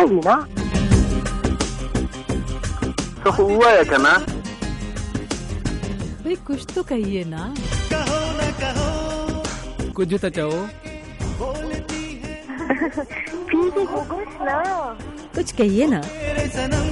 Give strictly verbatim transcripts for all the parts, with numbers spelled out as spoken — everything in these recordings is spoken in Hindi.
कहिए ना। तो हुआ है क्या ना? भाई कुछ तो कहिए ना। कहो ना कहो, कुछ तो चाहो। ठीक है कुछ ना, कुछ कहिए ना। मेरे सनम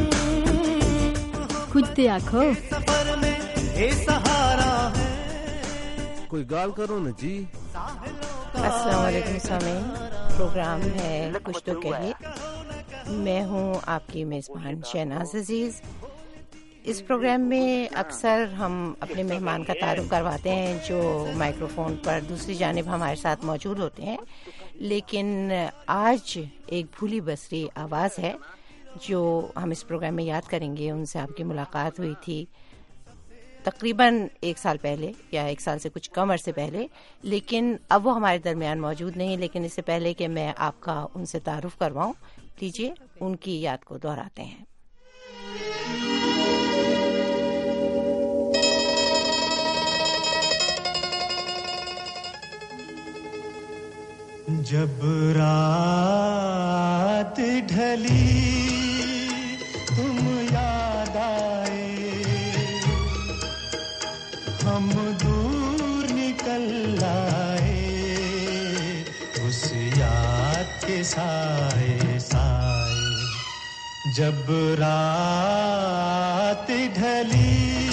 कुछ तो आखो। सफर में ये सहारा है। कोई गाल करो ना जी। अस्सलाम वालेकुम सामीन, प्रोग्राम है कुछ तो कहिए। मैं हूँ आपकी मेज़बान शहनाज अजीज़। इस प्रोग्राम में अक्सर हम अपने मेहमान का तारुफ करवाते हैं जो माइक्रोफोन पर दूसरी जानिब हमारे साथ मौजूद होते हैं, लेकिन आज एक भूली बसरी आवाज़ है जो हम इस प्रोग्राम में याद करेंगे। उनसे आपकी मुलाकात हुई थी तकरीबन एक साल पहले या एक साल से कुछ कम अरसे पहले, लेकिन अब वो हमारे दरमियान मौजूद नहीं। लेकिन इससे पहले कि मैं आपका उनसे तारुफ करवाऊं, लीजिए उनकी याद को दोहराते हैं। जब रात ढली तुम याद आए, हम दूर निकल आए उस याद के साए साए। जब रात ढली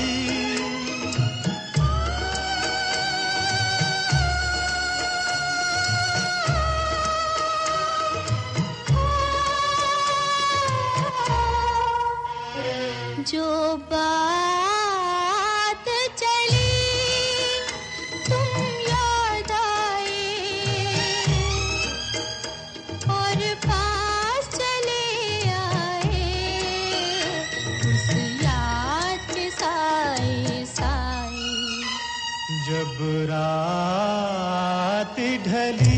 जो बात चली तुम याद आए और पास चले आए उस याद के साए साए। जब रात ढली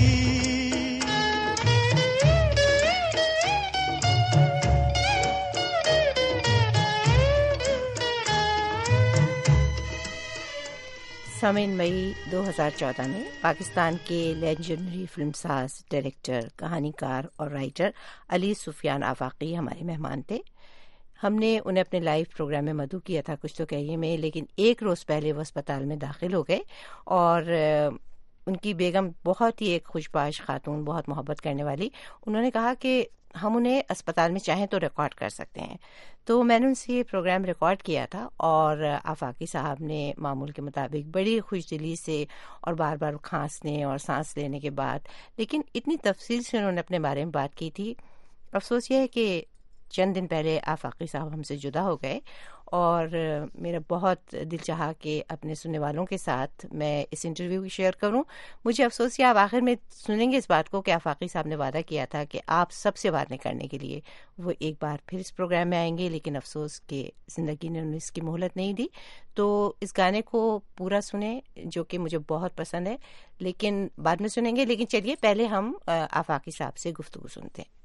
सामीन, मई दो हज़ार चौदह में पाकिस्तान के लेजेंडरी फिल्मसाज, डायरेक्टर, कहानीकार और राइटर अली सुफियान आफाकी हमारे मेहमान थे। हमने उन्हें अपने लाइव प्रोग्राम में मदऊ किया था कुछ तो कहिए में, लेकिन एक रोज़ पहले वो अस्पताल में दाखिल हो गए और उनकी बेगम बहुत ही एक खुशबाश खातून, बहुत मोहब्बत करने वाली, उन्होंने कहा कि हम उन्हें अस्पताल में चाहें तो रिकॉर्ड कर सकते हैं। तो मैंने उनसे ये प्रोग्राम रिकॉर्ड किया था और आफाकी साहब ने मामूल के मुताबिक बड़ी खुशदिली से और बार बार खांसने और सांस लेने के बाद, लेकिन इतनी तफसील से उन्होंने अपने बारे में बात की थी। अफसोस ये है कि चंद दिन पहले आफाकी साहब हमसे जुदा हो गए और मेरा बहुत दिल चाहा कि अपने सुनने वालों के साथ मैं इस इंटरव्यू को शेयर करूं। मुझे अफसोस है आप आखिर में सुनेंगे इस बात को कि आफाकी साहब ने वादा किया था कि आप सबसे बातें करने के लिए वो एक बार फिर इस प्रोग्राम में आएंगे, लेकिन अफसोस कि ज़िंदगी ने उन्हें इसकी मोहलत नहीं दी। तो इस गाने को पूरा सुने जो कि मुझे बहुत पसंद है, लेकिन बाद में सुनेंगे। लेकिन चलिए पहले हम आफाकी साहब से गुफ्तगू सुनते हैं।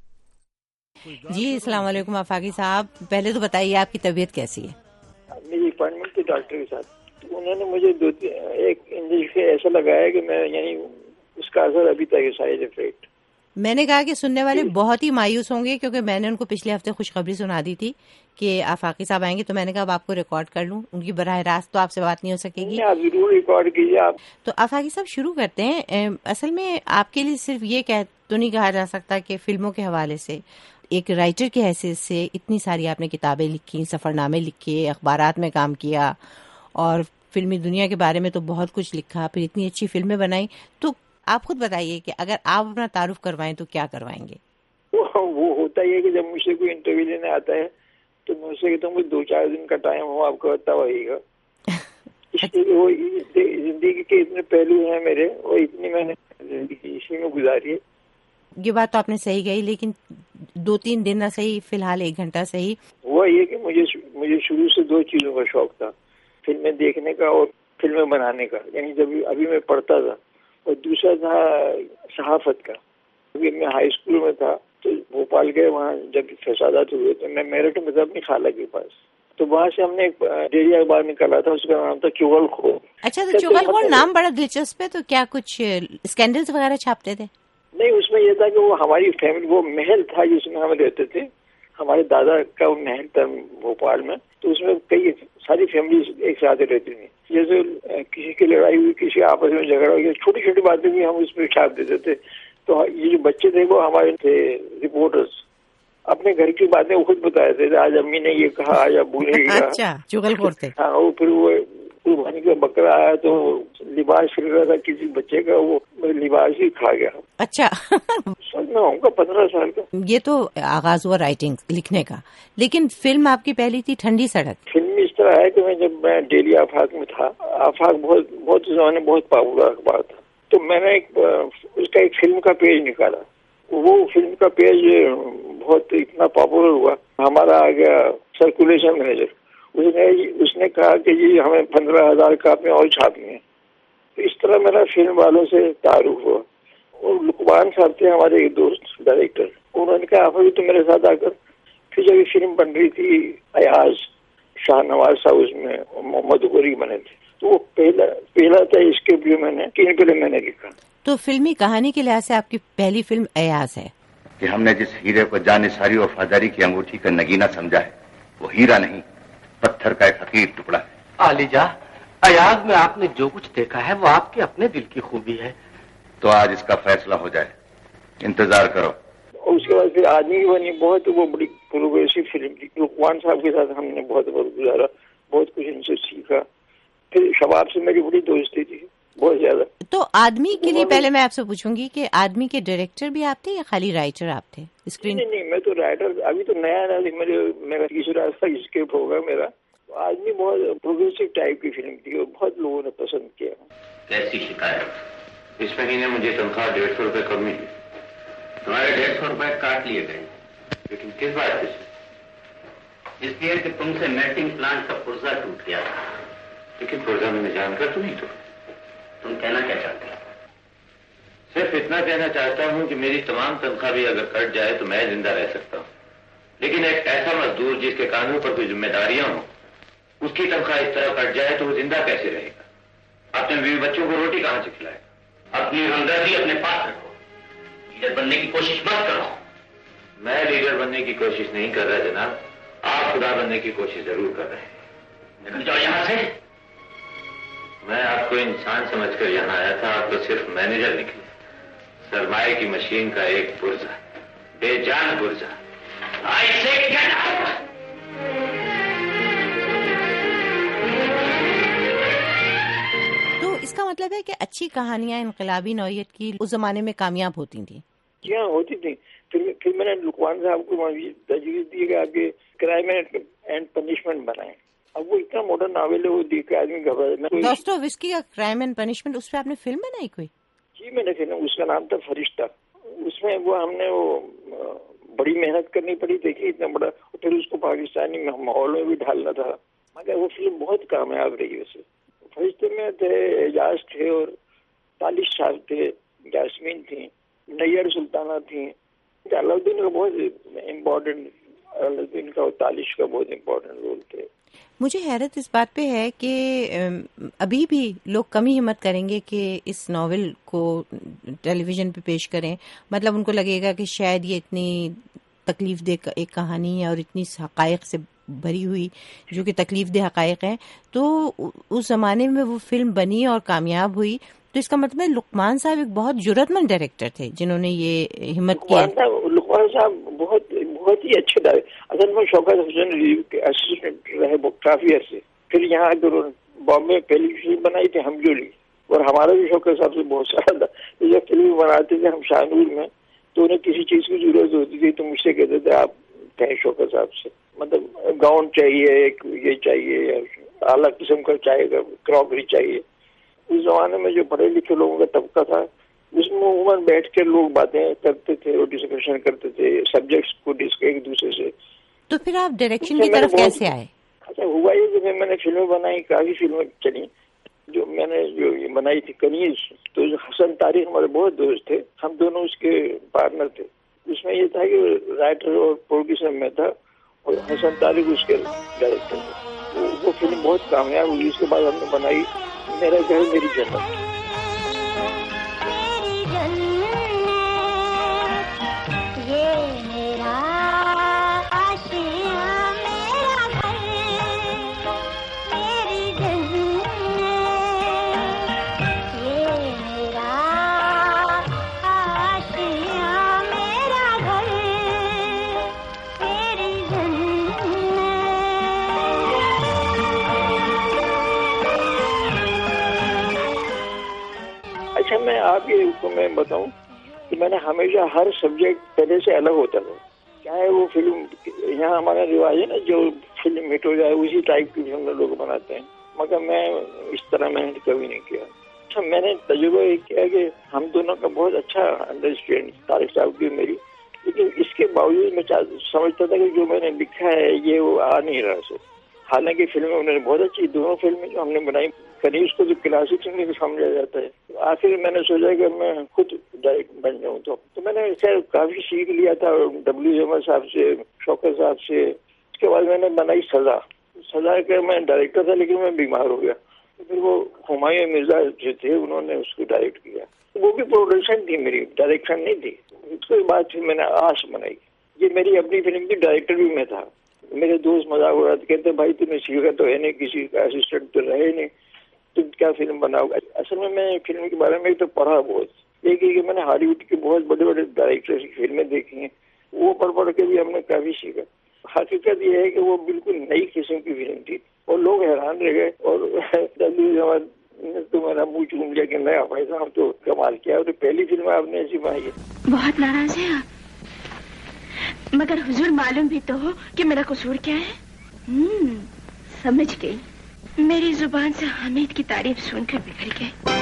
जी अस्सलाम वालेकुम आफाकी साहब, पहले तो बताइए आपकी तबीयत कैसी है? मेरी अपॉइंटमेंट थी डॉक्टर के साथ, तो उन्होंने मुझे दो एक इंजेक्शन ऐसा लगाया कि मैं यानी उसका असर अभी तक है, साइड इफेक्ट। मैंने कहा कि सुनने वाले बहुत ही मायूस होंगे क्योंकि मैंने उनको पिछले हफ्ते खुशखबरी सुना दी थी कि आफाकी साहब आएंगे, तो मैंने कहा अब आपको रिकॉर्ड कर लूं। उनकी बराह रास्त तो आपसे बात नहीं हो सकेगी, आप जरूर रिकॉर्ड कीजिए आप। तो आफाकी साहब शुरू करते हैं। असल में आपके लिए सिर्फ ये कह तो नहीं कहा जा सकता कि फिल्मों के हवाले से एक राइटर की हैसियत से इतनी सारी आपने किताबें लिखी, सफ़रनामे लिखे, अखबारात में काम किया और फिल्मी दुनिया के बारे में तो बहुत कुछ लिखा, फिर इतनी अच्छी फिल्में बनाई। तो आप खुद बताइए कि अगर आप अपना तारुफ करवाएं तो क्या करवाएंगे? वो, वो होता ही है कि जब मुझसे कोई इंटरव्यू लेने आता है तो मैं उससे कहता हूँ दो चार दिन का टाइम हो, आपको बताइएगा। इसलिए वो जिंदगी के इतने पहलू हैं मेरे, वो इतनी मैंने जिंदगी इसी में गुजारी है। ये बात तो आपने सही कही, लेकिन दो तीन दिन ना सही, फिलहाल एक घंटा सही। वो ये कि मुझे मुझे शुरू से दो चीजों का शौक था, फिल्में देखने का और फिल्में बनाने का, यानी जब अभी मैं पढ़ता था, और दूसरा था सहाफत का। अभी मैं हाई स्कूल में था तो भोपाल गए, वहाँ जब फसादात हुए तो मैं मेरठ में था अपनी खाला के पास, तो वहाँ से हमने एक डेली अखबार निकाला था, उसका नाम था चुगलखोर। अच्छा, तो चुगलखोर नाम बड़ा दिलचस्प है, तो क्या कुछ स्कैंडल्स वगैरह छापते थे? नहीं, उसमें यह था कि वो हमारी फैमिली, वो महल था जिसमें हम रहते थे, हमारे दादा का वो महल था भोपाल में, तो उसमें कई सारी फैमिली एक साथ रहती थी। जैसे किसी की लड़ाई हुई, किसी आपस में झगड़ा हो गया, छोटी छोटी बातें भी हम उसमें छाप देते थे। तो ये जो बच्चे थे वो हमारे थे रिपोर्टर्स, अपने घर की बातें वो खुद बताए थे, आज अम्मी ने ये कहा, आज अब्बू ने ये कहा। अच्छा, चुगलखोर थे। हाँ, वो फिर वो कुर्बानी का बकरा आया तो लिबास फिर रहा था किसी बच्चे का, वो लिबास ही खा गया। अच्छा। सच में होगा पंद्रह साल का। ये तो आगाज हुआ राइटिंग लिखने का, लेकिन फिल्म आपकी पहली थी ठंडी सड़क। फिल्म इस तरह है कि मैं जब मैं डेली आफाक में था, आफाक बहुत बहुत जमाने बहुत पॉपुलर अखबार था, तो मैंने एक उसका एक फिल्म का पेज निकाला। वो फिल्म का पेज बहुत इतना पॉपुलर हुआ, हमारा आ गया सर्कुलेशन मैनेजर, उसने उसने कहा कि जी हमें पंद्रह हजार कापियां और छापनी है। तो इस तरह मेरा फिल्म वालों से तारुफ हुआ। और लुकमान साहब थे हमारे एक दोस्त डायरेक्टर, उन्होंने कहा आप भी तो मेरे साथ आकर। फिर जब ये फिल्म बन रही थी अयाज, शाहनवाज साहब उसमें मोहम्मद गोरी बने थे, तो वो पहला पहला था स्क्रिप्ट जो मैंने तीन पहले मैंने लिखा। तो फिल्मी कहानी के लिहाज से आपकी पहली फिल्म अयाज है। कि हमने जिस हीरे को जानिसारी और वफादारी की अंगूठी का नगीना समझा है, वो हीरा नहीं, पत्थर का एक हकीर टुकड़ा है। आलिजा, अयाज में आपने जो कुछ देखा है वो आपके अपने दिल की खूबी है। तो आज इसका फैसला हो जाए, इंतजार करो। और उसके बाद फिर आदमी बनी, बहुत वो बड़ी प्रोग्रेसिव फिल्म थी। लुकमान साहब के साथ हमने बहुत वक्त गुजारा, बहुत कुछ इनसे सीखा। फिर शबाब से मेरी बड़ी दोस्ती थी, बहुत ज्यादा। तो आदमी के लिए पहले मैं आपसे पूछूंगी कि आदमी के डायरेक्टर भी आप थे या खाली राइटर आप थे? स्क्रीन नहीं नहीं, मैं तो राइटर, अभी तो नया नया मेरे मेरा तीसरा स्क्रिप्ट होगा मेरा। आदमी बहुत प्रोग्रेसिव टाइप की फिल्म थी और बहुत लोगों ने पसंद किया। कैसी शिकायत? इस महीने मुझे तनख्वाह डेढ़ सौ रूपये कम मिली, तुम्हारे डेढ़ सौ रूपये काट लिए गए, लेकिन किस बात से? इसलिए कि तुमसे मेल्टिंग प्लांट का पुर्जा टूट गया था। लेकिन पुर्जा मैंने जानकर तो नहीं टूटा। तुम कहना क्या चाहते हो? सिर्फ इतना कहना चाहता हूं कि मेरी तमाम तनख्वाह भी अगर कट जाए तो मैं जिंदा रह सकता हूं, लेकिन एक ऐसा मजदूर जिसके कानों पर कोई जिम्मेदारियां हों, उसकी तनख्वाह इस तरह कट जाए तो वो जिंदा कैसे रहेगा? अपने बीवी बच्चों को रोटी कहां से खिलाएगा? अपनी हमदर्दी अपने पास रखो, लीडर बनने की कोशिश मत करो। मैं लीडर बनने की कोशिश नहीं कर रहा जनाब, आप खुदा बनने की कोशिश जरूर कर रहे हैं। निकल जाओ यहां से। मैं आपको इंसान समझकर यहाँ आया था, आप तो सिर्फ मैनेजर निकले, सरमाए की मशीन का एक पुर्जा, बेजान पुर्जा। आई से गेट आउट। तो इसका मतलब है कि अच्छी कहानियां इनकलाबी नौयत की उस जमाने में कामयाब होती थी। जी हाँ, होती थी। फिर फिर मैंने लुकमान साहब को तजवीज दी कि आपके क्राइम एंड पनिशमेंट बनाए। अब वो इतना मॉडर्न नावल है, वो देख के आदमी घबरा। दोस्तोयेव्स्की का क्राइम एंड पनिशमेंट, उस पर आपने फिल्म बनाई कोई? जी मैंने फिल्म, उसका नाम था फरिश्ता। उसमें वो हमने वो बड़ी मेहनत करनी पड़ी, देखिए इतना बड़ा, फिर उसको पाकिस्तानी माहौल में भी ढालना था, मगर वो फिल्म बहुत कामयाब रही। वैसे फरिश्ते में थे एजाज थे और तालिश साहब थे, जासमीन थी, नैयर सुल्ताना थी, अलाउद्दीन का बहुत इम्पोर्टेंट, अलाउद्दीन का और तालिश का बहुत इम्पोर्टेंट रोल थे। मुझे हैरत इस बात पे है कि अभी भी लोग कम ही हिम्मत करेंगे कि इस नॉवेल को टेलीविजन पे पेश करें। मतलब उनको लगेगा कि शायद ये इतनी तकलीफ दे एक कहानी है और इतनी हकायक से भरी हुई, जो कि तकलीफ दे हकायक हैं, तो उस जमाने में वो फिल्म बनी और कामयाब हुई। तो इसका मतलब है लुकमान साहब एक बहुत जुर्रतमंद डायरेक्टर थे जिन्होंने ये हिम्मत किया। लुकमान साहब बहुत बहुत ही अच्छे डायरेक्टर। असल में शौकत हुसैन रिव्यू के असिस्टेंट रहे काफी अर्से। फिर यहाँ बॉम्बे में पहली फिल्म बनाई थी हमजोली, और हमारा भी शौकत साहब से बहुत सारा था। तो जब फिल्म बनाते थे हम शाहनूर में, तो उन्हें किसी चीज की जरूरत होती थी तो मुझसे कहते थे आप कहें शौकत साहब से, मतलब गाउन चाहिए, ये चाहिए, अलग किस्म का चाहिए, क्रॉकरी चाहिए। उस जमाने में जो पढ़े लिखे लोगों का तबका था, उसमें उमर बैठ कर लोग बातें करते थे और डिस्कशन करते थे सब्जेक्ट्स को एक दूसरे से। तो फिर आप डायरेक्शन की तरफ कैसे आए? अच्छा हुआ ये कि मैंने फिल्में बनाई, काफी फिल्में चली। जो मैंने जो ये बनाई थी कनीज, तो हसन तारिक हमारे बहुत दोस्त थे, हम दोनों उसके पार्टनर थे। उसमें ये था कि राइटर और प्रोड्यूसर में था और हसन तारिक उसके डायरेक्टर थे। वो, वो फिल्म बहुत कामयाब हुई। उसके बाद हमने बनाई मेरा घर मेरी जन्नत। अच्छा, मैं आप ये को मैं बताऊं कि मैंने हमेशा हर सब्जेक्ट पहले से अलग होता था। चाहे वो फिल्म, यहाँ हमारा रिवाज है ना, जो फिल्म हिट हो जाए उसी टाइप की फिल्म लोग बनाते हैं, मगर मैं इस तरह मैंने कभी नहीं किया। अच्छा, मैंने तजुर्बा ये किया कि हम दोनों का बहुत अच्छा अंडरस्टैंडिंग तारिक साहब की मेरी, लेकिन इसके बावजूद मैं समझता था कि जो मैंने लिखा है ये वो आ नहीं रहा सो। हालांकि फिल्में उन्होंने बहुत अच्छी, दोनों फिल्में जो हमने बनाई करीब उसको जो क्लासिक में समझा जाता है। आखिर मैंने सोचा कि मैं खुद डायरेक्ट बन जाऊं, तो, तो मैंने खैर काफी सीख लिया था डब्ल्यू जमा साहब से, शौकत साहब से। उसके बाद मैंने बनाई सजा। सजा के मैं डायरेक्टर था लेकिन मैं बीमार हो गया, तो फिर वो हुमायूं मिर्जा जो थे उन्होंने उसको डायरेक्ट किया। तो वो भी प्रोडक्शन थी मेरी, डायरेक्शन नहीं थी। उसके बाद फिर मैंने आश बनाई। ये मेरी अपनी फिल्म की डायरेक्टर भी मैं था। मेरे दोस्त मजाक उड़ा कहते भाई तुम्हें सीखा तो है नहीं, किसी का असिस्टेंट तो रहे नहीं, तुम क्या फिल्म बनाओगे। असल में मैं फिल्म के बारे में तो पढ़ा बहुत, लेकिन कि मैंने हॉलीवुड के बहुत बड़े बड़े डायरेक्टर्स की फिल्में देखी हैं, वो पढ़ पढ़ के भी हमने काफी सीखा। हकीकत ये है कि वो बिल्कुल नई किस्म की फिल्म थी और लोग हैरान रह गए। और तो मेरा मुंह चूम लिया कि नया भाई साहब तो कमाल किया, तो पहली फिल्म आपने ऐसी बनाई है। बहुत नाराज है आप, मगर हुजूर मालूम भी तो हो कि मेरा कसूर क्या है। हम्म, समझ गई। मेरी जुबान से हामिद की तारीफ सुनकर बिगड़ गए।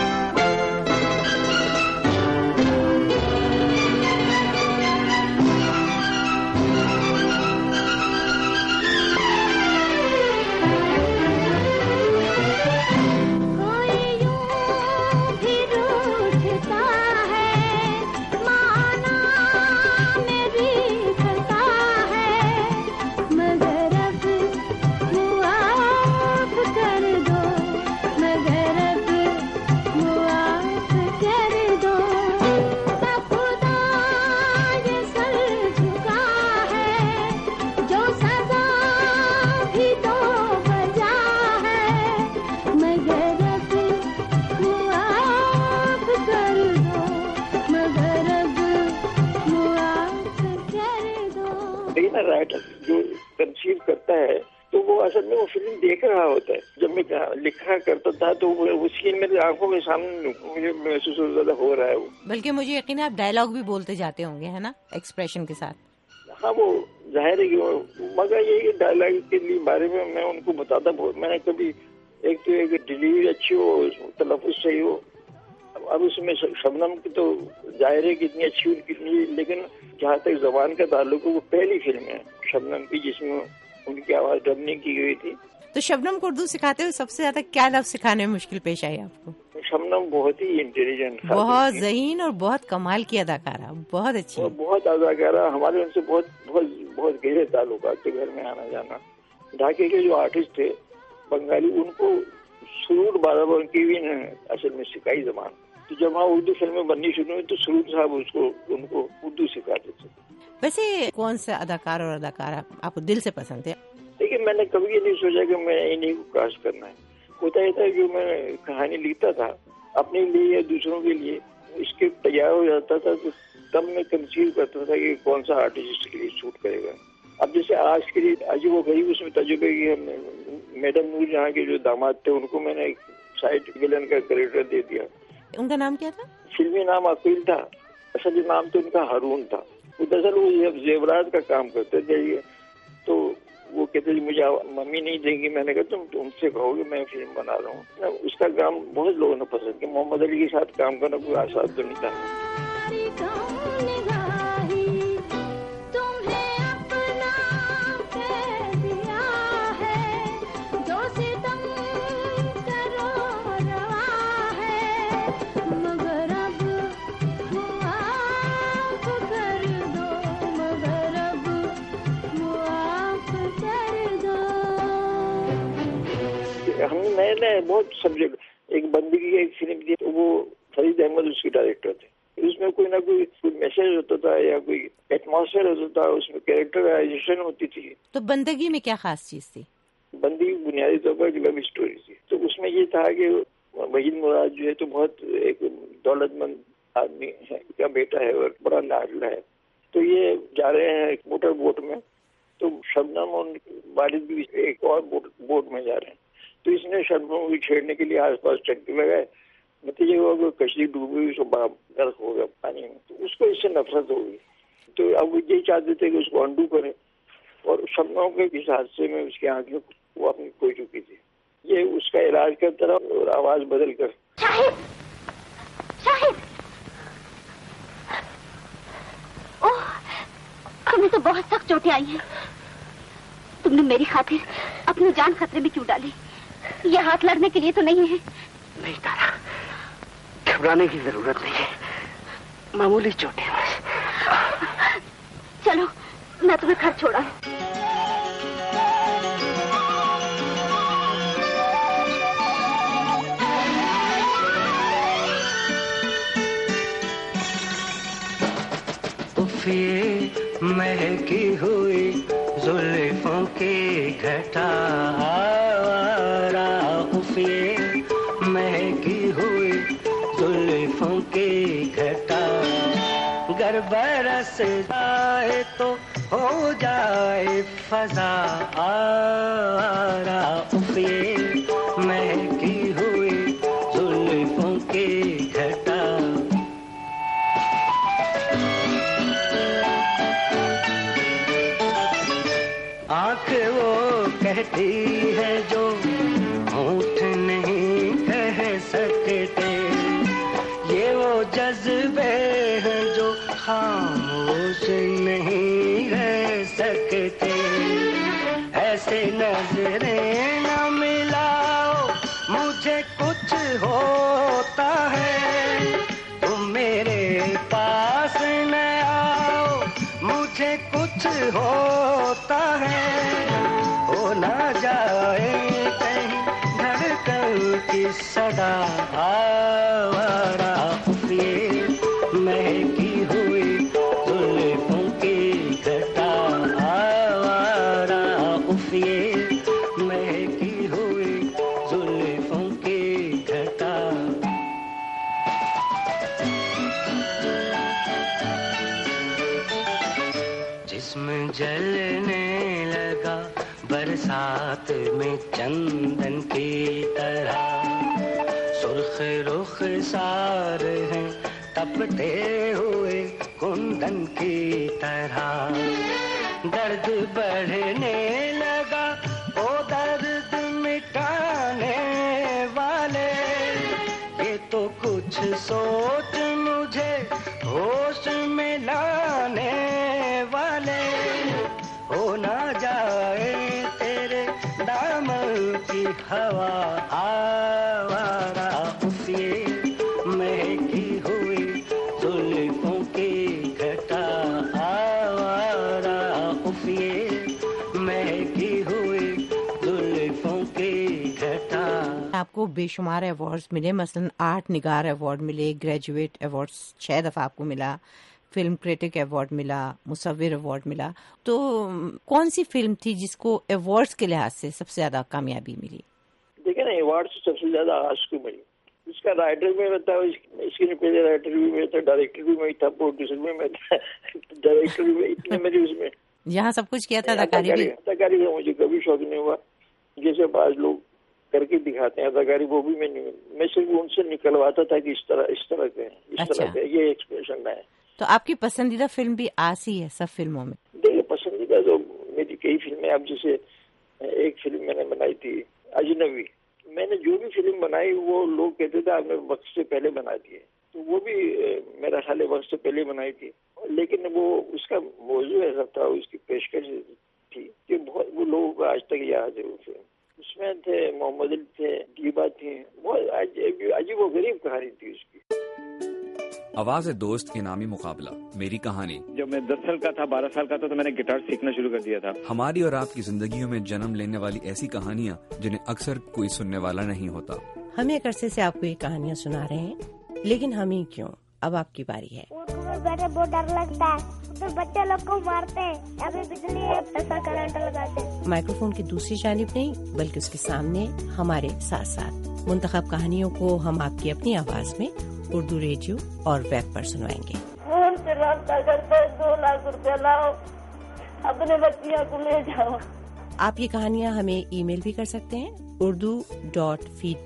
राइटर जो कंसीव करता है तो वो असल में वो फिल्म देख रहा होता है। जब मैं लिखा करता था तो वो सीन मेरी आंखों के सामने मुझे महसूस हो रहा है। वो बल्कि मुझे यकीन है आप डायलॉग भी बोलते जाते होंगे, है ना, एक्सप्रेशन के साथ। हाँ, वो जाहिर है कि मगर ये डायलॉग के लिए बारे में मैं उनको बताता बहुत। मैंने कभी एक तो एक डिलीवरी अच्छी हो, तलफ़ुज़ सही हो। अब उसमें शबनम की तो जाहिर है कि इतनी अच्छी उनकी नहीं, लेकिन जहाँ तक जबान का ताल्लुक है वो पहली फिल्म है शबनम की जिसमें उनकी आवाज डबनिंग की गई थी। तो शबनम को उर्दू सिखाते हुए सबसे ज्यादा क्या लफ्ज सिखाने में मुश्किल पेश आई आपको? शबनम बहुत ही इंटेलिजेंट, बहुत ज़हीन और बहुत कमाल की अदाकारा, बहुत अच्छी, बहुत अदाकारा। हमारे उनसे बहुत बहुत बहुत गहरे ताल्लुकात थे, घर में आना जाना। ढाके के जो आर्टिस्ट थे बंगाली, उनको सुरूर बाराबर की भी असल में सिखाई जबान। तो जब वहाँ उर्दू फिल्में बननी शुरू हुई तो सुरूर साहब उसको उनको उर्दू सिखाते थे। वैसे कौन सा अदाकार और अदाकारा आपको दिल से पसंद है? देखिए, मैंने कभी ये नहीं सोचा कि मैं इन्हीं को कास्ट करना है। होता ही था जो मैं कहानी लिखता था अपने लिए या दूसरों के लिए, स्क्रिप्ट तैयार हो जाता था तो तब मैं कंसीव करता था कि कौन सा आर्टिस्ट के लिए शूट करेगा। अब जैसे आज के लिए अजीब वो गरीब उसमें तजुर्बे की मैडम नूर जहाँ के जो दामाद थे उनको मैंने एक साइड विलन का कैरेक्टर दे दिया। उनका नाम क्या था? फिल्मी नाम अकील था, असल नाम तो उनका हारून था। वो दरअसल वो जेवरात का काम करते थे, तो वो कहते थे मुझे मम्मी नहीं देंगी। मैंने कहा तुम तुमसे कहोगे, मैं फिल्म बना रहा हूँ। उसका काम बहुत लोगों ने पसंद किया। मोहम्मद अली के साथ काम करना कोई आसान तो नहीं था। हमने नए नए बहुत सब्जेक्ट, एक बंदगी की एक फिल्म थी तो वो फरीद अहमद उसके डायरेक्टर थे। उसमें कोई ना कोई कोई मैसेज होता था या कोई एटमॉस्फेयर होता था, उसमें कैरेक्टराइजेशन होती थी। तो बंदगी में क्या खास चीज थी? बंदगी बुनियादी तौर पर लव स्टोरी थी। तो उसमें ये था कि वहीद मुराद जो है तो बहुत एक दौलतमंद आदमी है का बेटा है और बड़ा लाडला है। तो ये जा रहे हैं मोटर बोट में, तो शबनम और वालिद भी एक और बोट, बोट में जा रहे हैं। तो इसने शबनम को छेड़ने के लिए आसपास चक्के लगाए। नतीजे हुआ कोई कश्ती डूबी, उसको बड़ा गर्क हो गया पानी में, तो उसको इससे नफरत हो गई। तो अब वो यही चाहते थे कि उसको अंडू करें, और शबनम के किस हादसे में उसकी आंखें वो अपनी खो चुकी थी। ये उसका इलाज करता रहा और आवाज बदल कर, शाहिद, शाहिद, ओह, तुम्हें तो बहुत सख्त चोटें आई हैं। तुमने मेरी खातिर अपनी जान खतरे में क्यों डाली? ये हाथ लड़ने के लिए तो नहीं है। नहीं तारा, घबराने की जरूरत नहीं है, मामूली चोटें बस। चलो मैं तुम्हें घर छोड़ा। उफिए महकी हुई जुल्फों की घटा, उफिए महकी हुई जुल्फों की घटा, गर बरस जाए तो हो जाए फजा आरा, उफिए महकी हुई जुल्फों की घटा। आँख वो कहती है जो होंठ नहीं कह सकते, ये वो जज्बे हैं जो खामोश नहीं रह सकते। ऐसे नजरें न मिलाओ, मुझे कुछ होता है, तुम मेरे पास न आओ, मुझे कुछ होता है। हो ना जाए कहीं धड़कन की सदा आवारा, उफिए महकी हुई जुल्फों की घटा आवारा, उफिए महकी हुई जुल्फों की घटा। जिस्म जलने लगा बरसात में चंदन की तरह, सुर्ख रुख सार हैं तपते हुए कुंदन की तरह। दर्द बढ़ने लगा ओ दर्द मिटाने वाले, ये तो कुछ सोच मुझे होश में लाने वाले। हो ना जाए तेरे दामन की हवा आवारा, उफिए महकी हुई जुल्फों की घटा आवारा, उफिए महकी हुई जुल्फों की घटा। आपको बेशुमार अवार्ड्स मिले, मसलन आठ निगार अवार्ड मिले, ग्रेजुएट अवार्ड्स छह दफा आपको मिला, फिल्म क्रिटिक अवार्ड मिला, मुसव्विर अवार्ड मिला। तो कौन सी फिल्म थी जिसको अवार्ड्स के लिहाज से सबसे ज्यादा कामयाबी मिली? देखिए ना, अवार्ड सबसे ज्यादा आवाज को मिली। इसका राइटर भी मैं था, स्क्रीन प्ले राइटर भी मैं था, डायरेक्टर भी मैं था, प्रोड्यूसर भी मैं था, डायरेक्टर भी मैं, इतने मेरे उसमें यहाँ सब कुछ किया था। अदाकारी भी अदाकारी का मुझे कभी शौक नहीं हुआ, जैसे आज लोग करके दिखाते हैं अदाकारी, वो भी मैं नहीं, मैं सिर्फ उनसे निकलवाता था कि इस तरह इस तरह के इस अच्छा। तरह के ये एक्सप्रेशन है। तो आपकी पसंदीदा फिल्म भी आसी है सब फिल्मों में? देखिए पसंदीदा तो मेरी कई फिल्में, अब जैसे एक फिल्म मैंने बनाई थी अजनबी, मैंने जो भी फिल्म बनाई वो लोग कहते थे आपने वक्त से पहले बना दी है, तो वो भी मेरा ख्याल है वक्त से पहले बनाई थी, लेकिन वो उसका मौजू ऐसा था, उसकी पेशकश थी कि बहुत वो लोगों को आज तक याद है वो फिल्म। उसमें थे मोहम्मद अली थे, दीबा थी, बहुत अजीब व गरीब कहानी थी उसकी। आवाज दोस्त इनामी मुकाबला, मेरी कहानी। जब मैं दस साल का था, बारह साल का था, तो मैंने गिटार सीखना शुरू कर दिया था। हमारी और आपकी जिंदगियों में जन्म लेने वाली ऐसी कहानियाँ जिन्हें अक्सर कोई सुनने वाला नहीं होता। हम एक अरसे से आपको ये कहानियाँ सुना रहे हैं, लेकिन हम ही क्यों, अब आपकी बारी है। बैठे बहुत डर लगता है, तो बच्चे लोग को मारते हैं, अभी बिजली ऐसा करंट लगाते हैं। माइक्रोफोन की दूसरी जानिब नहीं, बल्कि उसके सामने हमारे साथ साथ मुंतखब कहानियों को हम आपकी अपनी आवाज में उर्दू रेडियो और वेब पर सुनवाएंगे। फोन से रास्ता करते दो लाख रुपया लाओ, अपने बच्चियों को ले जाओ। आप ये कहानियाँ हमें ईमेल भी कर सकते हैं, Urdu dot feedback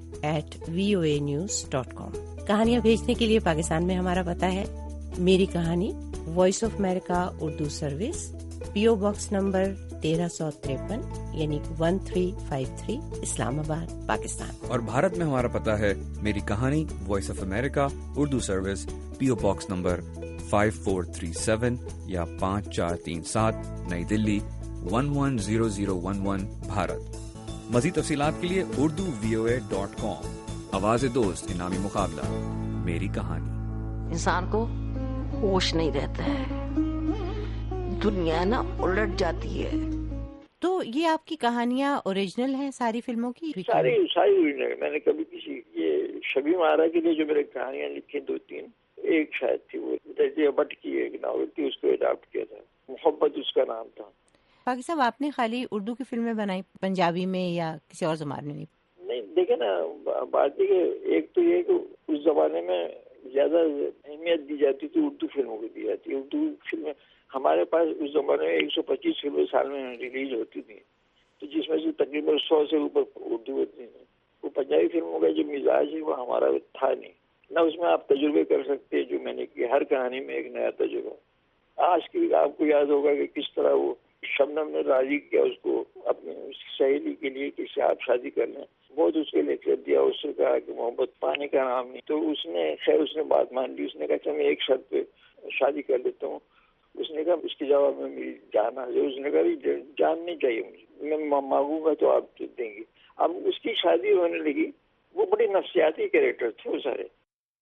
at V O A news dot com. कहानियाँ भेजने के लिए पाकिस्तान में हमारा पता है मेरी कहानी, voice of America Urdu service, PO box number तेरह सौ तिरपन यानी one three five three, Islamabad, Pakistan. और भारत में हमारा पता है मेरी कहानी, voice of America Urdu service, PO box number five four three seven या पाँच चार तीन सात, Nai Delhi one one zero zero one one, Bharat. मज़ीद तफसीलात के लिए Urdu V O A dot com. आवाज़ दोस्त इनामी मुकाबला, मेरी कहानी। इंसान को होश नहीं रहता है, दुनिया ना उलट जाती है। तो ये आपकी कहानियाँ ओरिजिनल हैं सारी फिल्मों की? सारी सारी ओरिजिनल। मैंने कभी किसी ये शबी मारा के लिए जो मेरे कहानियाँ लिखी दो तीन, एक शायद थी वो रजिया भट्ट की एक नावल थी, उसको अडॉप्ट किया था, मोहब्बत उसका नाम था। बाकी साहब आपने खाली उर्दू की फिल्में बनाई, पंजाबी में या किसी और जमाने में? नहीं, देखे ना, बात है एक तो ये कि उस जमाने में ज्यादा अहमियत दी जाती थी उर्दू फिल्मों को दी जाती। उर्दू फिल्में हमारे पास उस जमाने में एक सौ पच्चीस फिल्में साल में रिलीज होती थी, तो जिसमें से तकरीबन सौ से ऊपर उर्दू होती थी। वो पंजाबी फिल्मों का जो मिजाज है वो हमारा था नहीं ना, उसमें आप तजुर्बे कर सकते हैं जो मैंने किया। हर कहानी में एक नया तजुर्बा। आज की आपको याद होगा कि किस तरह वो शबनम ने राजी किया उसको अपनी सहेली के लिए कि आप शादी कर लें, बहुत उसके लिए कर दिया। उससे कहा कि मोहब्बत पाने का नाम नहीं, तो उसने खैर उसने बात मान ली। उसने कहा मैं एक शर्त पे शादी कर लेता हूँ। उसने कहा इसके जवाब में मेरी जान आ जाए। उसने कहा जान नहीं चाहिए मुझे, मैं मांगूंगा तो आप देंगे। अब उसकी शादी होने लगी। वो बड़े नफ्सियाती कैरेक्टर थे वो सारे।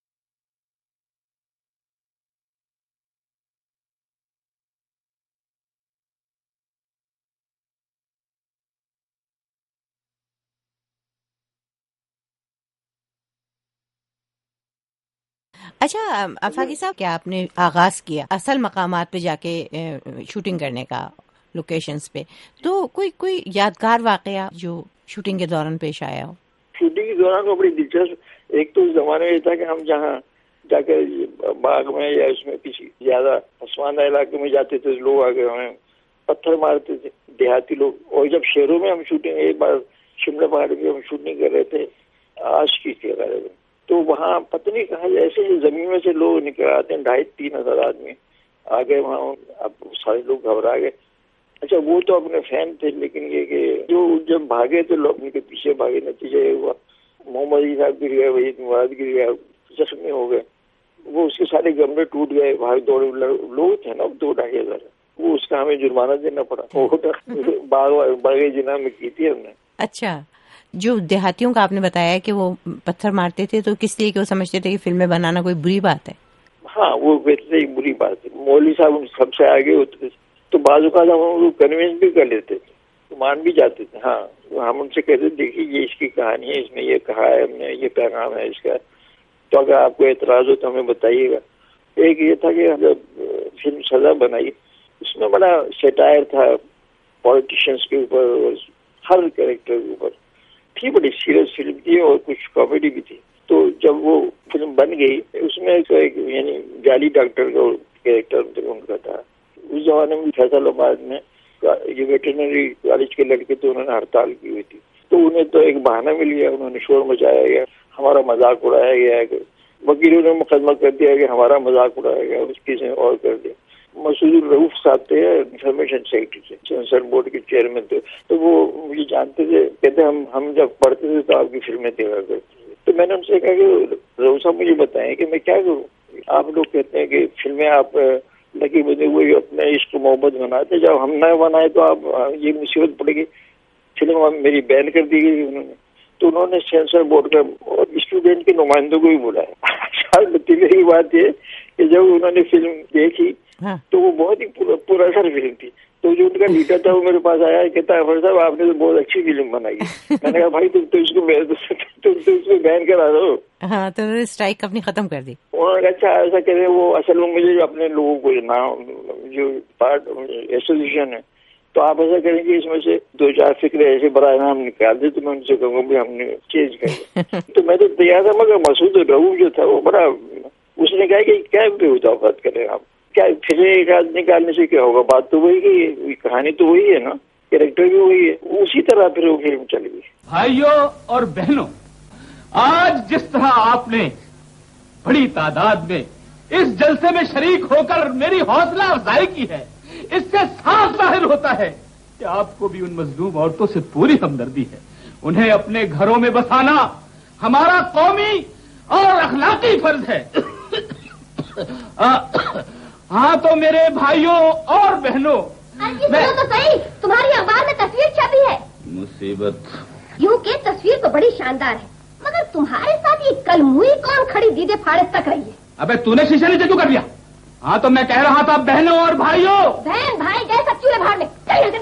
अच्छा आफाकी साहब, क्या आपने आगाज किया असल मकामात पे जाके शूटिंग करने का, लोकेशंस पे, तो कोई कोई यादगार वाकया जो शूटिंग के दौरान पेश आया हो? शूटिंग के दौरान वो बड़ी दिलचस्प, एक तो उस जमाने में था कि हम जहाँ जाकर बाग में या उसमें किसी ज्यादा आसमानदा इलाके में जाते थे, लोग आगे हमें पत्थर मारते थे, देहाती लोग। और जब शहरों में हम शूटिंग, एक बार शिमला पहाड़ की हम शूटिंग कर रहे थे आज की के बारे में, तो वहाँ पत्नी कहा ऐसे जमीन में से लोग निकल आते हैं, ढाई तीन हजार आदमी आ गए वहाँ। अब सारे लोग घबरा गए। अच्छा वो तो अपने फैन थे, लेकिन ये कि जो जब भागे तो लोग उनके पीछे भागे, नतीजा ये हुआ मोहम्मद अली साहब गिर गए, वहीद मुराद गिर गया, जख्मी हो गए। वो उसके सारे गमले टूट गए, भाग दौड़े लोग थे ना, दो ढाई हजार। वो उसका हमें जुर्माना देना पड़ा। वो बाग बागे जिना में की थी हमने। अच्छा, जो देहातियों का आपने बताया कि वो पत्थर मारते थे, तो किस लिए कि वो समझते थे कि फिल्में बनाना कोई बुरी बात है? हाँ, वो वैसे एक बुरी बात है। मौलवी साहब उन सबसे आगे होते थे, तो बाजू का हम उनको कन्विंस भी कर लेते थे, तो मान भी जाते थे। हाँ, हम उनसे कहते देखिए ये इसकी कहानी है, इसमें ये कहा है हमने, ये पैगाम है इसका, तो अगर आपको एतराज हो तो हमें बताइएगा। एक ये था कि जब फिल्म सजा बनाई, उसमें बड़ा सेटायर था पॉलिटिशियंस के ऊपर, हर कैरेक्टर के ऊपर थी। बड़ी सीरियस फिल्म थी और कुछ कॉमेडी भी थी। तो जब वो फिल्म बन गई, उसमें तो एक यानी जाली डॉक्टर का कैरेक्टर उनका था। उस जमाने में फैसलाबाद में ये वेटरनरी कॉलेज के लड़के तो उन्होंने हड़ताल की हुई थी, तो उन्हें तो एक बहाना मिल गया, उन्होंने शोर मचाया गया, हमारा मजाक उड़ाया गया। वकीलों ने मुकदमा कर दिया कि हमारा मजाक उड़ाया गया, उसकी से और कर दिया। मसूद रऊफ साहब थे इंफॉर्मेशन सेक्रेटरी थे, सेंसर बोर्ड के चेयरमैन थे, तो वो मुझे जानते थे। कहते हम हम जब पढ़ते थे तो आपकी फिल्में देखा करते थे। तो मैंने उनसे कहा कि रऊफ साहब मुझे बताएं कि मैं क्या करूँ। आप लोग कहते हैं कि फिल्में आप लकी बने हुए अपने इश्क मोहब्बत बनाते, जब हम न बनाए तो आप ये मुसीबत पड़ेगी, फिल्म मेरी बैन कर दी गई उन्होंने। तो उन्होंने सेंसर बोर्ड का और स्टूडेंट के नुमाइंदों को भी बुलाया। नतीजे की बात ये कि जब उन्होंने फिल्म देखी हाँ। तो वो बहुत ही पुरासर फिल्म थी। तो जो उनका लीडर था वो मेरे पास आया, कहता है अफर साहब आपने तो बहुत अच्छी फिल्म बनाई है। मैंने कहा भाई तुम तो इसको तुम तो इसको बैन करा दो। हाँ, तो उन्होंने स्ट्राइक अपनी खत्म कर दी। उन्होंने कहा अच्छा ऐसा कह रहे, वो असल में मुझे अपने लोगों को नाम जो पार्ट एसोसिएशन है, तो आप ऐसा करेंगे इसमें से दो चार फिक्रे ऐसे बड़ा नाम निकाल दे, तो मैं उनसे कहूँगा भी हमने चेंज कर। तो मैं तो तैयार था, मगर मसूद रऊफ जो था वो बड़ा, उसने कहा कि क्या बेहुदाफत करें आप, क्या फिर एक आदमी निकालने से क्या होगा, बात तो वही की, कहानी तो वही है ना, कैरेक्टर भी वही है। उसी तरह फिर वो फिल्म चल गई। भाइयों और बहनों, आज जिस तरह आपने बड़ी तादाद में इस जलसे में शरीक होकर मेरी हौसला अफजाई की है, इससे साफ जाहिर होता है कि आपको भी उन मजलूम औरतों से पूरी हमदर्दी है। उन्हें अपने घरों में बसाना हमारा कौमी और अखलाकी फर्ज है। हाँ तो मेरे भाइयों और बहनों, मैं तो सही, तुम्हारी अखबार में तस्वीर छपी है। मुसीबत यूं के तस्वीर तो बड़ी शानदार है, मगर तुम्हारे साथ ये कलमुई कौन खड़ी दीदे फाड़े तक रही है? अबे तूने शीशे नीचे क्यों कर दिया? हाँ तो मैं कह रहा था बहनों और भाइयों। बहन भाई गए सब चूल्हे भाड़ में,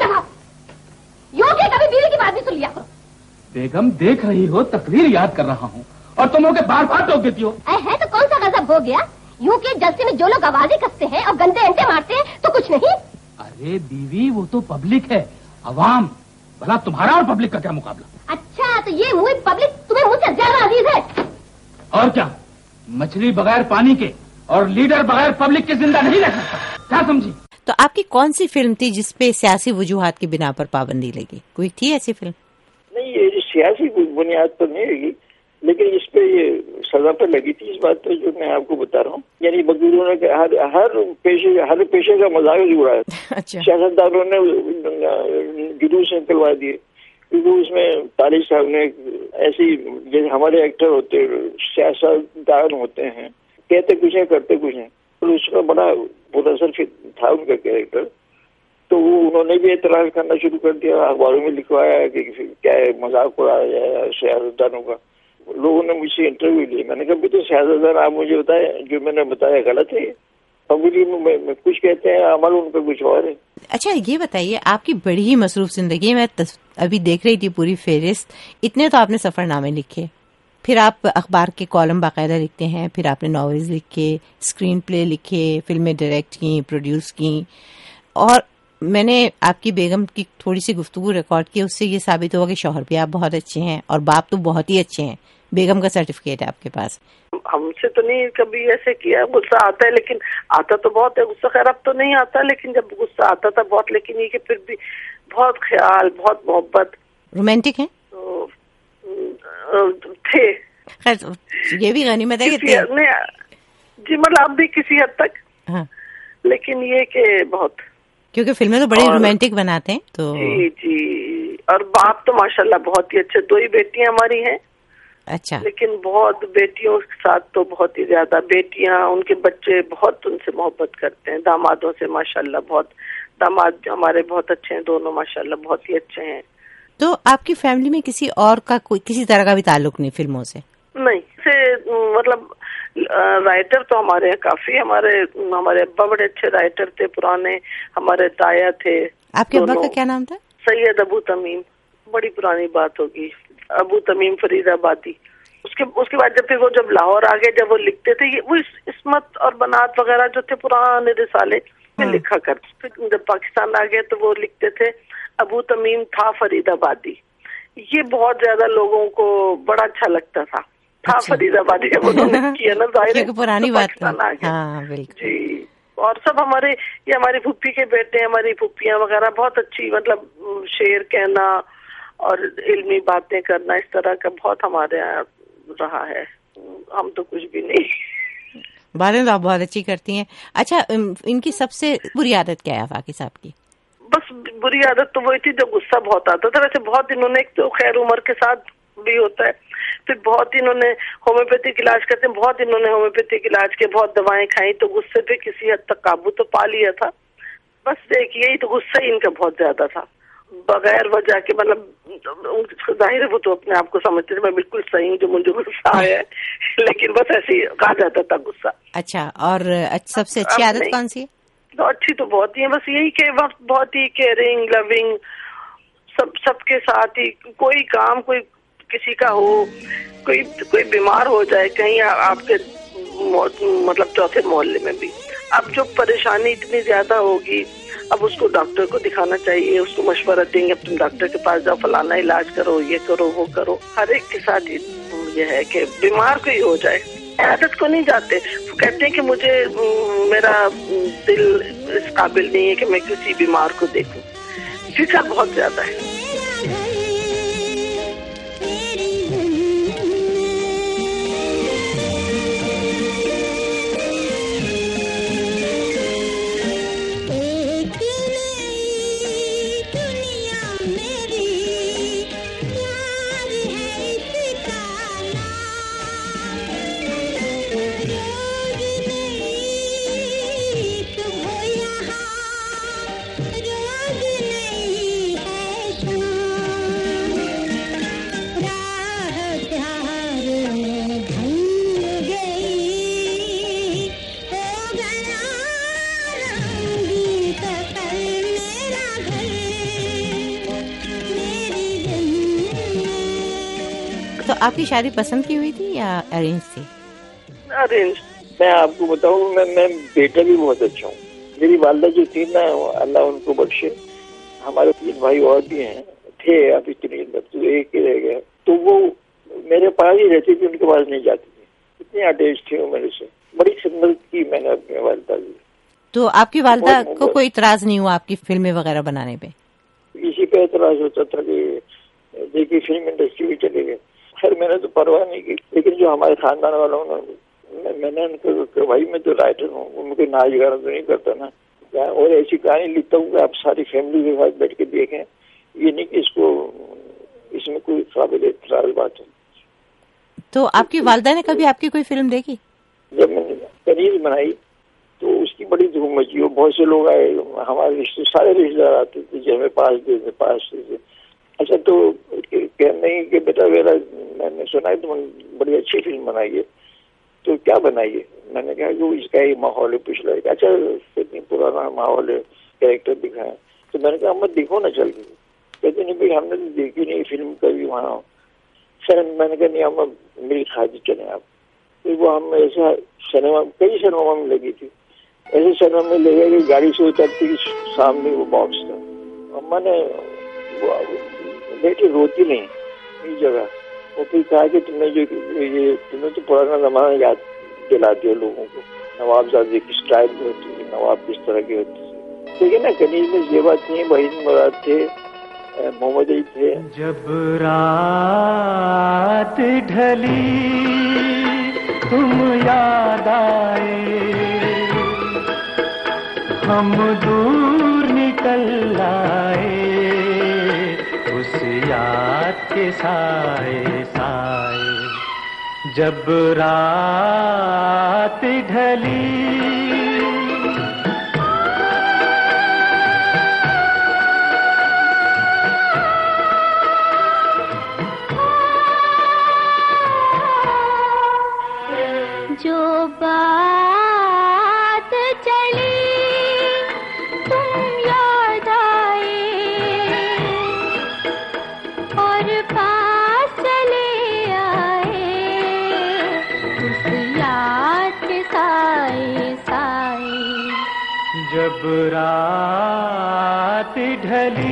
यूं के कभी बीवी की बात भी सुन लिया करो। बेगम देख रही हो, तकरीर याद कर रहा हूँ और तुम होके बार बार टोक देती हो। है तो कौन सा गजब हो गया? यूं के जलसे में जो लोग आवाजें कसते हैं और गंदे अंटे मारते हैं तो कुछ नहीं। अरे बीवी वो तो पब्लिक है, अवाम। भला तुम्हारा और पब्लिक का क्या मुकाबला? अच्छा तो ये मुझे पब्लिक तुम्हें मुझसे ज्यादा अजीज है? और क्या, मछली बगैर पानी के और लीडर बगैर पब्लिक के जिंदा नहीं रह सकता, क्या समझी? तो आपकी कौन सी फिल्म थी जिसपे सियासी वजूहात की बिना पर पाबंदी लगी? कोई थी ऐसी फिल्म? नहीं, ये सियासी बुनियाद पर नहीं लगी, लेकिन इस पे ये सजा पर लगी थी। इस बात पे जो मैं आपको बता रहा हूँ, यानी मजदूरों ने हर हर पेशे हर पेशे का मजाक उड़ाया। अच्छा। सियासतदानों ने जुलूस निकलवा दिए, क्योंकि उसमें तारिक साहब ने ऐसी, जैसे हमारे एक्टर होते हैं, सियासतदान होते हैं, कहते कुछ है करते कुछ है, तो उसका बड़ा मुतासर था उनका कैरेक्टर। तो वो उन्होंने भी एतराज करना शुरू कर दिया, अखबारों में लिखवाया कि क्या है, मजाक उड़ाया जाए सियासतदानों का। लोगों ने मुझसे इंटरव्यू लिया, मैंने कहा तो सियासतदान आप मुझे बताए, जो मैंने बताया गलत है। पब्लिक में कुछ कहते हैं, अमल उनका कुछ और है। अच्छा ये बताइए, आपकी बड़ी ही मसरूफ जिंदगी, मैं अभी देख रही थी पूरी फेहरिस्त, इतने तो आपने सफरनामे लिखे, फिर आप अखबार के कॉलम बाकायदा लिखते हैं, फिर आपने नॉवेल्स लिखे, स्क्रीन प्ले लिखे, फिल्में डायरेक्ट की, प्रोड्यूस की, और मैंने आपकी बेगम की थोड़ी सी गुफ्तगू रिकॉर्ड की, उससे ये साबित हुआ कि शौहर भी आप बहुत अच्छे हैं और बाप तो बहुत ही अच्छे हैं। बेगम का सर्टिफिकेट है आपके पास। हमसे तो नहीं कभी ऐसे किया, गुस्सा आता है लेकिन आता तो बहुत है गुस्सा। खैर अब तो नहीं आता, लेकिन जब गुस्सा आता था बहुत, लेकिन ये कि फिर भी बहुत ख्याल, बहुत मोहब्बत। रोमांटिक है तो थे। खैर ये भी गनीमत है कि जी, मतलब अब भी किसी हद तक। हाँ। लेकिन ये कि बहुत, क्योंकि फिल्में तो बड़ी रोमांटिक बनाते हैं तो। जी जी, और बाप तो माशाल्लाह बहुत ही अच्छे, दो ही बेटियां हमारी हैं। अच्छा। लेकिन बहुत बेटियों के साथ तो बहुत ही ज्यादा, बेटियां उनके बच्चे बहुत उनसे मोहब्बत करते हैं, दामादों से माशाल्लाह बहुत, दामाद हमारे बहुत अच्छे हैं दोनों माशाल्लाह, बहुत ही अच्छे हैं। तो आपकी फैमिली में किसी और का कोई किसी तरह का भी ताल्लुक नहीं फिल्मों से? नहीं से, मतलब राइटर तो हमारे यहाँ काफी, हमारे हमारे अब्बा बड़े अच्छे राइटर थे पुराने, हमारे ताया थे। आपके अब्बा का क्या नाम था? सैयद अबू तमीम, बड़ी पुरानी बात होगी, अबू तमीम फरीदाबादी। उसके उसके बाद जब फिर वो जब लाहौर आ गए, जब वो लिखते थे, ये वो इस्मत और बनात वगैरह जो थे पुराने रिसाले में लिखा कर, फिर जब पाकिस्तान आ गए तो वो लिखते थे अबू तमीम था फरीदाबादी। ये बहुत ज्यादा लोगों को बड़ा अच्छा लगता था, था अच्छा। फरीदाबादी जब उन्होंने किया ना, जाहिर पुरानी बात है। हाँ, जी। और सब हमारे, ये हमारी फूफी के बेटे, हमारी फूफियां वगैरह बहुत अच्छी, मतलब शेर कहना और इल्मी बातें करना, इस तरह का बहुत हमारे यहाँ रहा है। हम तो कुछ भी नहीं। बातें तो आप बहुत अच्छी करती हैं। अच्छा, इनकी सबसे बुरी आदत क्या है वाकई साहब की? बस बुरी आदत तो वही थी जो गुस्सा बहुत आता था। वैसे बहुत इन्होंने, एक तो खैर उम्र के साथ भी होता है, फिर बहुत इन्होंने होम्योपैथिक इलाज करते हैं, बहुत इन्होंने होम्योपैथिक इलाज के बहुत दवाएं खाई, तो गुस्से पे किसी हद तक काबू तो पा लिया था। बस देखिए, यही तो गुस्सा ही इनका बहुत ज्यादा था, बगैर वजह के, मतलब जाहिर है वो तो अपने आप को समझते थे मैं बिल्कुल सही हूँ जो मुझे गुस्सा आया है, लेकिन बस ऐसे ही कहा जाता था गुस्सा। अच्छा, और सबसे अच्छी आदत कौन सी है? तो अच्छी तो बहुत ही है, बस यही के वक्त बहुत ही केयरिंग, लविंग, सब सबके साथ ही, कोई काम कोई किसी का हो, कोई कोई बीमार हो जाए कहीं आपके मतलब चौथे मोहल्ले में भी, अब जो परेशानी इतनी ज्यादा होगी, अब उसको डॉक्टर को दिखाना चाहिए, उसको मशवरा देंगे, अब तुम डॉक्टर के पास जाओ, फलाना इलाज करो, ये करो वो करो, हर एक के साथ ये है कि बीमार कोई हो जाए आदत को नहीं जाते, कहते हैं कि मुझे मेरा दिल इस काबिल नहीं है कि मैं किसी बीमार को देखूं, फिक्र बहुत ज्यादा है। आपकी शादी पसंद की हुई थी या अरेंज थी? अरेंज। मैं आपको बताऊं, मैं मैं बेटा भी बहुत अच्छा हूँ। मेरी वालदा जो थी ना, अल्लाह उनको बख्शे, हमारे तीन भाई और भी हैं, थे अभी तीन, तो एक ही रह गया, तो वो मेरे पास ही रहती थी, उनके पास नहीं जाती थी। इतनी अटैच थी वो मेरे से, बड़ी खिदमत की मैंने अपनी वालदा की। तो आपकी वालदा को कोई इतराज नहीं हुआ आपकी फिल्में वगैरह बनाने पे? इसी पे इतराज होता था कि देखिए फिल्म इंडस्ट्री भी चले गए। खैर मैंने तो परवाह नहीं की, लेकिन जो हमारे खानदान वालों ने, मैंने उनको, भाई मैं तो राइटर हूँ, उनको नाच गाना तो नहीं करता ना, और ऐसी कहानी लिखता हूँ कि आप सारी फैमिली के साथ बैठ के देखें, ये नहीं कि इसको इसमें कोई काबिल इतराज बात है। तो आपकी वालदा ने कभी आपकी कोई फिल्म देखी? जब मैंने कनीज बनाई तो उसकी बड़ी धूम मची, वो बहुत से लोग आए, हमारे रिश्ते सारे रिश्तेदार आते थे जो हमें पास देते पास देते। अच्छा तो कहने कि बेटा मेरा, मैंने सुना है तुम बड़ी अच्छी फिल्म बनाई है, तो क्या बनाई है? मैंने कहा कि इसका ही माहौल है पिछला। अच्छा इतनी पुराना माहौल है, कैरेक्टर दिखाया, तो मैंने कहा मत देखो ना चल के। कहते नहीं भाई हमने तो देखी नहीं फिल्म कभी वहाँ। सर मैंने कहा नहीं हम मेरी खादी चले आप। तो वो हम ऐसा सिनेमा, कई सिनेमा में लगी थी, ऐसे सिनेमा में ले गए कि गाड़ी से उतरती सामने वो बॉक्स था, अम्मा ने बेटी रोती नहीं इस जगह। वो फिर कहा कि तुमने जो ये तुम्हें तो पुराना जमाना याद दिलाते हो लोगों को, नवाबजादे की स्टाइल में होती है, नवाब किस तरह के होते थे। देखिए ना कनीज में ये बात नहीं, वहीद मुराद थे, मोहम्मद अली थे। जब रात ढली तुम याद आए, हम दूर निकल आए उस याद के साए साए। जब रात ढली जो बात चली तुम याद आए और पास चले आए उस याद के साए साए। जब रात ढली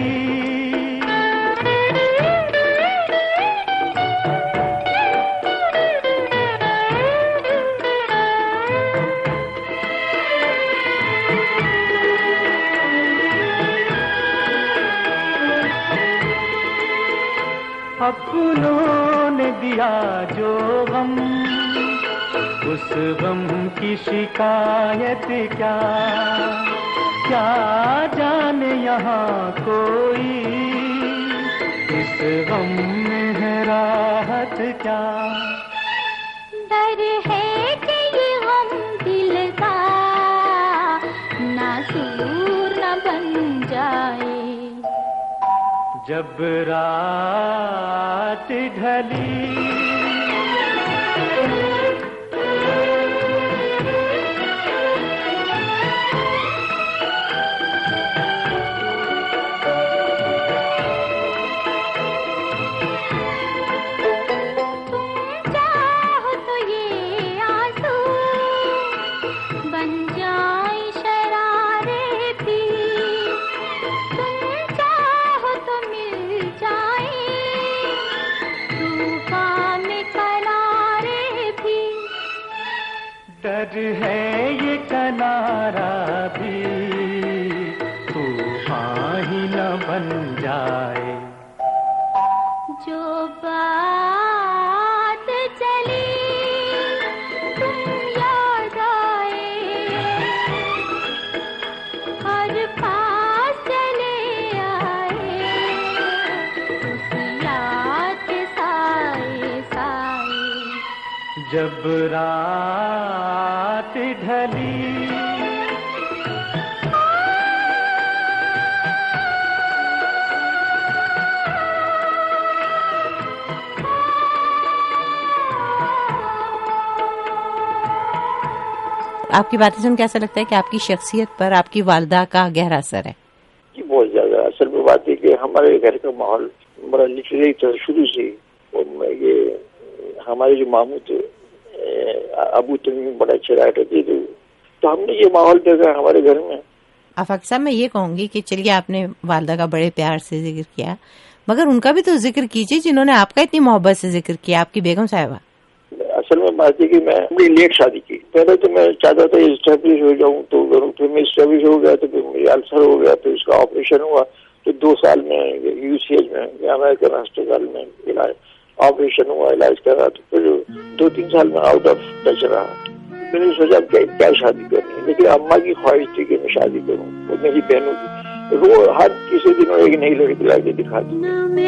अपनों ने दिया जो गम, उस गम की शिकायत क्या, क्या जाने यहाँ कोई इस गम में है राहत क्या। डर है कि ये गम दिल का नासूर न बन जाए। जब रात ढली डर है ये किनारा भी तूफान ही न बन जाए। जो बात चली तुम याद आए और पास चले आए उस याद के साए साए। जब रात ढली आपकी बातें सुन के ऐसा लगता है कि आपकी शख्सियत पर आपकी वालदा का गहरा असर है? जी बहुत ज्यादा। असल में बात है कि हमारे घर का माहौल बड़ा लिटरेरी था शुरू से, और ये हमारे जो मामू थे अबू तमीम बड़ा अच्छे राइटर थे, तो हमने ये माहौल देखा हमारे घर में। आफाक साहब, मैं ये कहूंगी कि चलिए आपने वालदा का बड़े प्यार से जिक्र किया, मगर उनका भी तो जिक्र कीजिए जिन्होंने आपका इतनी मोहब्बत से जिक्र किया, आपकी बेगम साहिबा। असल में बात है कि मैं बड़ी लेट शादी की। पहले तो मैं चाहता था इस्टेब्लिश हो जाऊं, तो फिर मैं इस्टेब्लिश हो गया, तो फिर मेरी अल्सर हो गया, तो उसका ऑपरेशन हुआ, तो दो साल में यूसीएच में अमेरिकन अस्पताल में इलाज ऑपरेशन हुआ, इलाज करा, तो फिर दो तीन साल में आउट ऑफ टच रहा। मैंने सोचा क्या क्या शादी करनी है, लेकिन अम्मा की ख्वाहिश थी कि मैं शादी करूँ, वो मेरी बहनों की, वो हर किसी दिन एक नई लड़की ला के दिखा दी।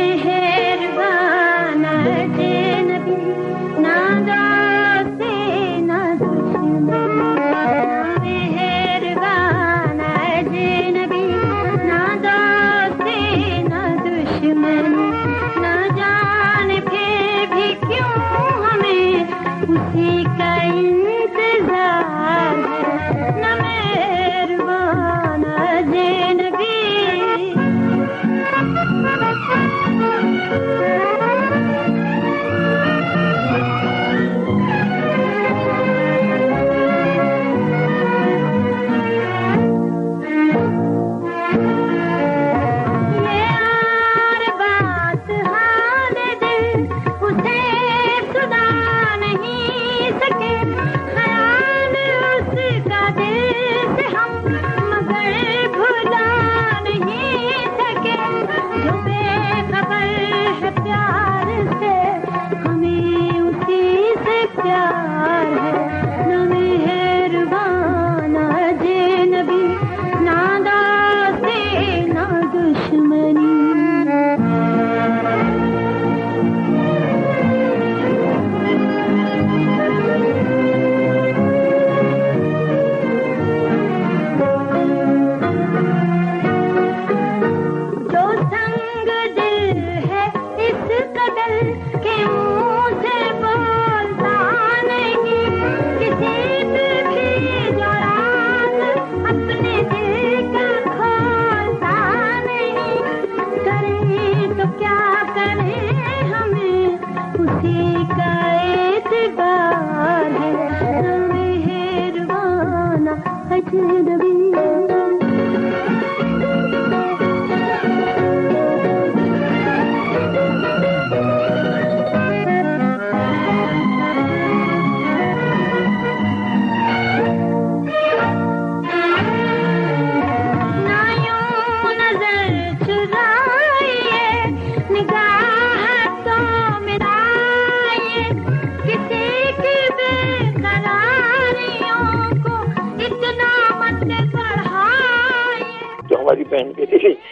हमारी बहन के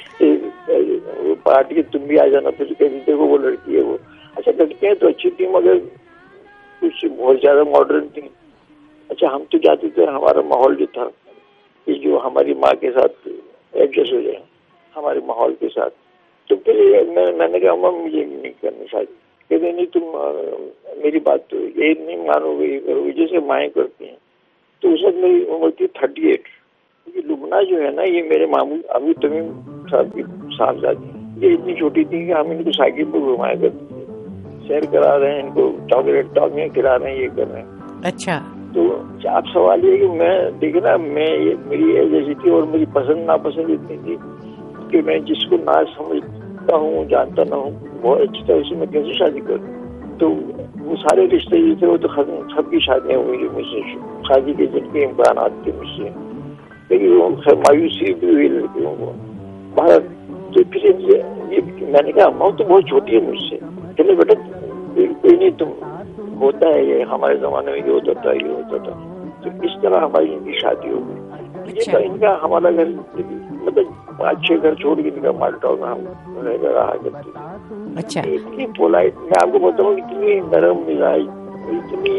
लिए पार्टी तुम भी आ जाना, फिर कहती देखो वो लड़की है वो। अच्छा लड़कियां तो अच्छी थी मगर कुछ बहुत ज्यादा मॉडर्न थी। अच्छा हम तो चाहते थे हमारा माहौल जो था कि जो हमारी माँ के साथ एडजस्ट हो जाए हमारे माहौल के साथ। तो फिर मैं, मैंने कहा अम्मा मुझे नहीं करनी शादी। कहते नहीं तुम आ, मेरी बात तो ये नहीं मानोगे, ये करोगे जैसे माएँ करती हैं। तो उस वक्त मेरी उम्र थी थर्टी एट। ये लुबना जो है ना, ये मेरे मामू अबू तमीम साहब की साहबजादी, ये इतनी छोटी थी कि हम इनको साइकिल पर घुमाया करते थे, सैर करा रहे हैं, इनको चॉकलेट टॉफियाँ खिला रहे हैं, ये कर रहे हैं। अच्छा तो आप सवाल ये कि मैं देखे ना, मैं ये मेरी एज ऐसी थी और मेरी पसंद नापसंद इतनी थी कि मैं जिसको ना समझता हूँ जानता ना हूँ बहुत अच्छी तरह से मैं कैसे शादी करूँ। तो वो सारे रिश्ते जो थे वो तो खत्म, सबकी शादियाँ हुई जो मुझसे शादी के जिनके इम्कान थे मुझसे, लेकिन वो मायूसी भी हुई लड़कियों को भारत। तो फिर ये मैंने कहा अम्मा तो बहुत छोटी है मुझसे, चले बेटा कोई नहीं, तुम होता है ये, हमारे जमाने में ये होता था ये होता था। तो इस तरह हमारी इनकी शादी हो गई। ये तो इनका हमारा घर मतलब अच्छे घर छोड़ के इनका माल्टाओं में हम रहा करते थे। अच्छा इतनी पोलाइट, मैं आपको बताऊँ इतनी नरम मिजाज, इतनी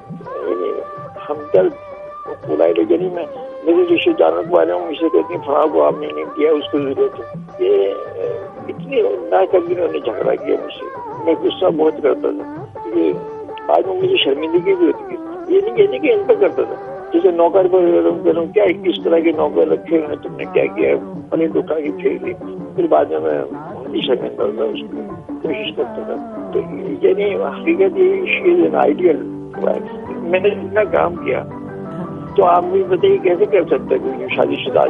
हमदर्द पोलाइट है। यानी मैं मेरे रिश्तेदारों को आ रहा हूँ, मुझसे कहती फला को आपने नहीं दिया, उसको जरूरत है। ये इतनी ना कभी उन्होंने झगड़ा किया मुझसे, मैं गुस्सा बहुत करता था। ये बाद में मुझे शर्मिंदगी भी होती थी। ये नहीं कहने कि इन पर करता था, जैसे नौकर पर करूँ क्या किस तरह के नौकर रखे हुए तुमने क्या किया, पनीर उठा के फेंक दी। फिर बाद में मैं हमेशा कहता था उसको, कोशिश करता था। तो यानी हकीकत ये she is an ideal wife. मैंने जितना काम किया तो आप भी बताइए कैसे कर सकते कोई शादीशुदा।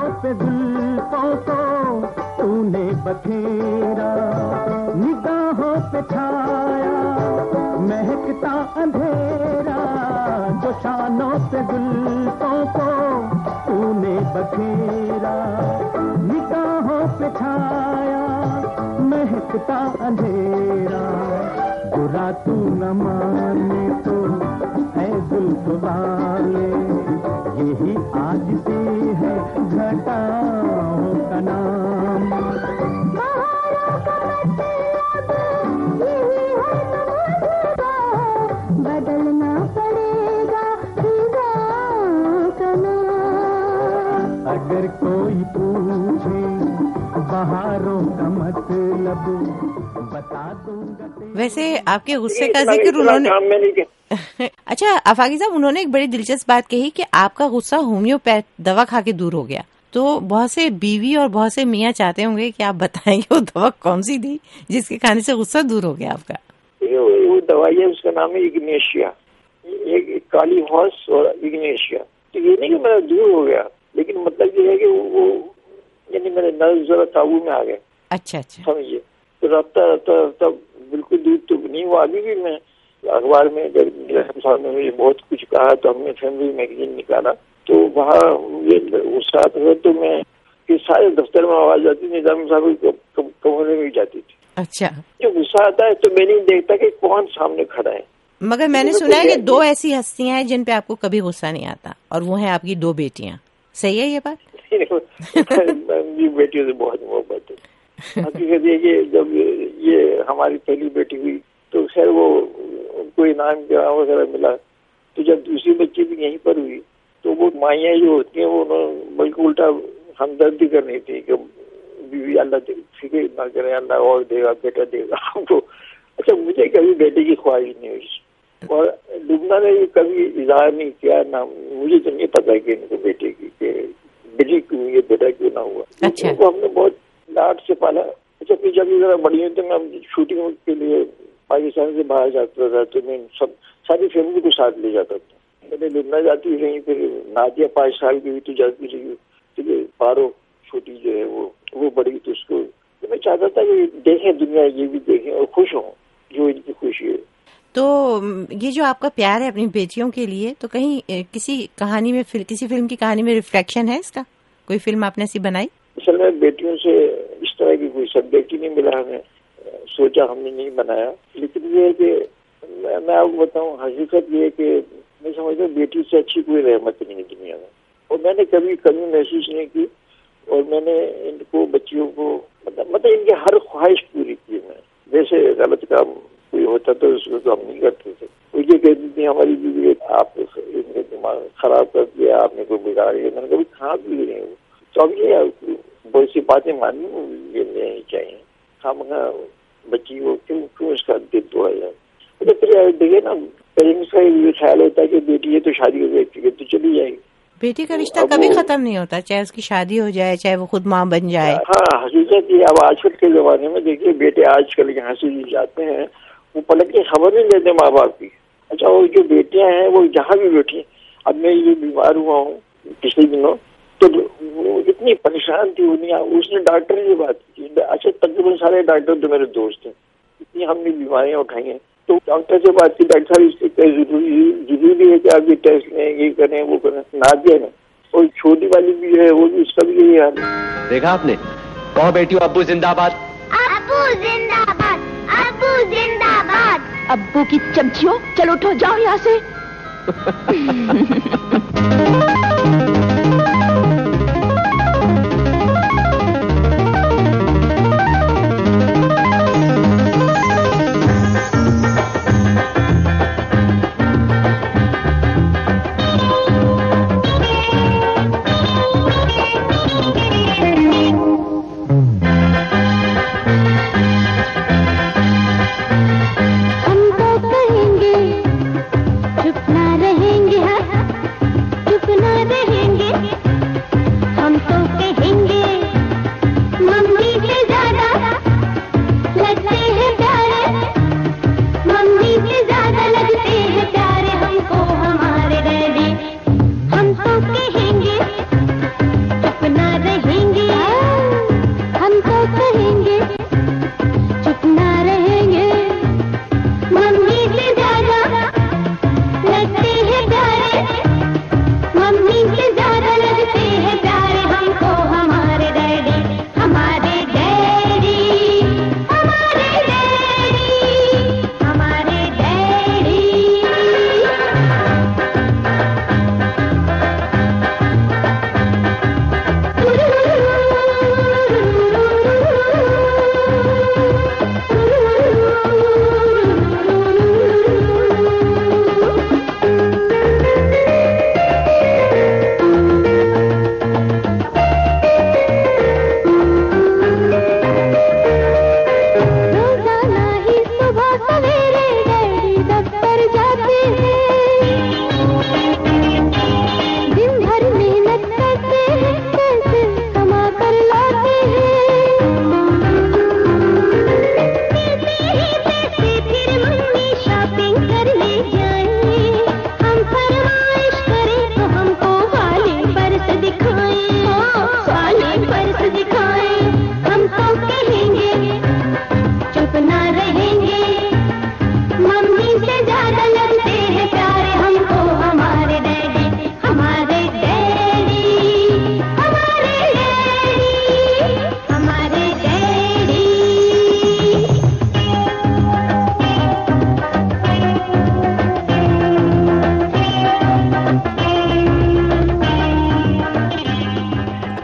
तूने बखेरा निगाहों पे छाया महकता अंधेरा, जो शानों पे जुल्फों को तूने बखेरा निगाहों पे छाया महकता अंधेरा, बुरा तू न माने तो है जुल्फ वाले, यही आज से है घटाओं का नाम। बदलना पड़ेगा का नाम। अगर कोई पूछे बहारों का मतलब बता दूंगा। वैसे आपके गुस्से का जिक्र उन्होंने अच्छा आफाकी साहब, उन्होंने एक बड़ी दिलचस्प बात कही कि आपका गुस्सा होम्योपैथ दवा खा के दूर हो गया। तो बहुत से बीवी और बहुत से मियाँ चाहते होंगे कि आप बताएंगे वो दवा कौन सी थी जिसके खाने से गुस्सा दूर हो गया आपका। वो दवाई है, उसका नाम है इग्नेशिया, एक काली हॉर्स और इग्नेशिया। तो ये नहीं कि मेरा दूर हो गया, लेकिन मतलब ये है कि वो यानी मेरे नर्व जरा काबू में आ गए। अच्छा अच्छा, समझिए। तो रफ्ता रफ्ता रफ्ता बिल्कुल दूर तो नहीं हुआ। अभी भी मैं अखबार में जब साहब ने मुझे बहुत कुछ कहा तो हमने फैमिली मैगजीन निकाला, तो वहाँ ये गुस्सा आता था तो मैं कि सारे दफ्तर में आवाज आती, निजाम साहब के कमरे में जाती थी। अच्छा, जो गुस्सा आता है तो मैं नहीं देखता कि कौन सामने खड़ा है। मगर मैंने सुना है कि दो ऐसी हस्तियां हैं जिन पे आपको कभी गुस्सा नहीं आता, और वो है आपकी दो बेटियां। सही है ये बात? मेरी बेटियों से बहुत मोहब्बत है। हकीकत ये कि जब ये हमारी पहली बेटी हुई तो खैर वो कोई इनाम वगैरह मिला, तो जब दूसरी बच्ची भी यहीं पर हुई तो वो माइयाँ जो होती हैं वो बल्कि उल्टा हमदर्दी करनी थी कि बीवी अल्लाह फिक्र ना करे, अल्लाह और देगा, बेटा देगा हमको। अच्छा, मुझे कभी बेटे की ख्वाहिश नहीं हुई और डूबना ने कभी इजहार नहीं किया, ना मुझे तो नहीं पता कि इनको बेटे की बेटी क्यों हुई, बेटा क्यों ना हुआ। अच्छा। तो हमने बहुत लाड से पाला। अच्छा, फिर जब जरा बड़ी हुई तो मैं शूटिंग के लिए पाकिस्तान से बाहर जाता था तो मैं सब सारी फैमिली को साथ ले जाता था। मैंने लुबना जाती रही, फिर नादिया पाँच साल की हुई तो जाती रही, फिर पारो छोटी जो है वो वो बड़ी तो उसको तो मैं चाहता था कि देखें दुनिया, ये भी देखें और खुश हों जो इनकी खुशी है। तो ये जो आपका प्यार है अपनी बेटियों के लिए, तो कहीं किसी कहानी में फिर, किसी फिल्म की कहानी में रिफ्लेक्शन है इसका? कोई फिल्म आपने ऐसी बनाई? असल में बेटियों से इस तरह की कोई सब्जेक्ट ही नहीं मिला, हमें सोचा हमने नहीं बनाया। लेकिन ये है कि मैं, मैं आपको बताऊं, हकीकत ये है कि मैं समझता हूँ बेटी से अच्छी कोई रहमत नहीं है दुनिया में, और मैंने कभी कमी महसूस नहीं की। और मैंने इनको बच्चियों को मतलब मतलब इनकी हर ख्वाहिश पूरी की। मैं वैसे गलत काम कोई होता तो उसको तो हम नहीं करते थे। वो ये कहती थी हमारी बीवी, आप इनका दिमाग खराब कर दिया, आपने कोई बिगाड़ दिया। मैंने कभी खा भी नहीं हूँ। तो अब ये बहुत सी बातें माननी लेनी चाहिए। हम बच्ची को क्यों क्यों इसका दिल तोड़ा जाए। तो फिर देखिए ना, पेरेंट्स का ये ख्याल होता है कि बेटी है तो शादी हो जाएगी तो चली जाएगी। बेटी का रिश्ता कभी खत्म नहीं होता, चाहे उसकी शादी हो जाए, चाहे वो खुद माँ बन जाए। हाँ, हकीकत ये अब आजकल के जमाने में देखिए, बेटे आजकल यहाँ से जाते हैं वो पलट के खबर नहीं देते माँ बाप की। अच्छा, वो जो बेटियां हैं वो जहाँ भी बैठी, अब मैं ये बीमार हुआ हूँ पिछले दिनों तो वो इतनी परेशान थी, उसने डॉक्टर से बात की। अच्छा, तकरीबन सारे डॉक्टर तो मेरे दोस्त हैं, इतनी हमने बीमारियां उठाई हैं। तो डॉक्टर से बात की, डॉक्टर साहब इसके जरूरी जरूरी है कि आप ये टेस्ट लें, ये करें, वो करें, नादिया ने। और छोटी वाली भी है, वो भी उसका भी यही हाल है। देखा आपने? कहो बेटियों, अब्बू जिंदाबाद, अब्बू जिंदाबाद, अब्बू जिंदाबाद। अब्बू की चमचियों, चलो उठो, जाओ यहाँ से। हम तो कहेंगे चुप ना रहेंगे,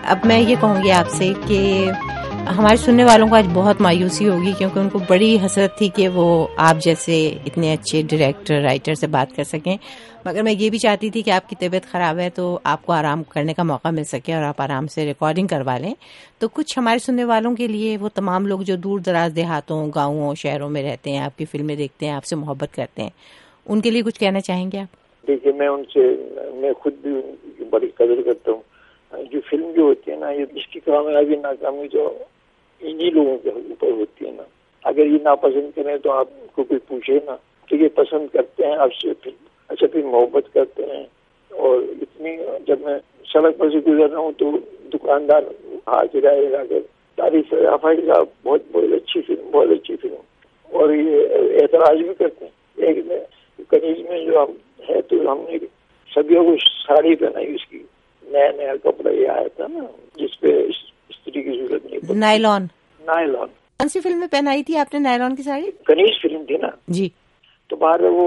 अब मैं ये कहूँगी आपसे कि हमारे सुनने वालों को आज बहुत मायूसी होगी, क्योंकि उनको बड़ी हसरत थी कि वो आप जैसे इतने अच्छे डायरेक्टर राइटर से बात कर सकें। मगर मैं ये भी चाहती थी कि आपकी तबीयत खराब है तो आपको आराम करने का मौका मिल सके और आप आराम से रिकॉर्डिंग करवा लें। तो कुछ हमारे सुनने वालों के लिए, वो तमाम लोग जो दूर दराज देहातों, गाँवों, शहरों में रहते हैं, आपकी फिल्में देखते हैं, आपसे मोहब्बत करते हैं, उनके लिए कुछ कहना चाहेंगे आप? देखिए, मैं उनसे मैं खुद भी उनकी बड़ी कदर करता हूँ। जो फिल्म जो होती है ना, ये इसकी कामयाबी नाकामी जो इन्हीं लोगों के ऊपर होती है ना। अगर ये नापसंद करें तो आपको कोई पूछे ना, तो ये पसंद करते हैं आपसे, फिर अच्छा फिर मोहब्बत करते हैं। और इतनी, जब मैं सड़क पर से गुजर रहा हूँ तो दुकानदार हाथ हिला कर तारीफ है, आफाकी साहब बहुत बहुत अच्छी फिल्म, बहुत अच्छी फिल्म। और ये एतराज भी करते हैं। एक कनीज में जो हम है तो हमने सभी को साड़ी पहनाई, उसकी नया नया कपड़ा ये आया था ना, जिसपे स्त्री की जरूरत नहीं पड़ती। नायलॉन नायलॉन कौन सी फिल्म में पहनाई थी आपने नायलॉन की साड़ी? कनीज फिल्म थी ना जी। तो बाहर वो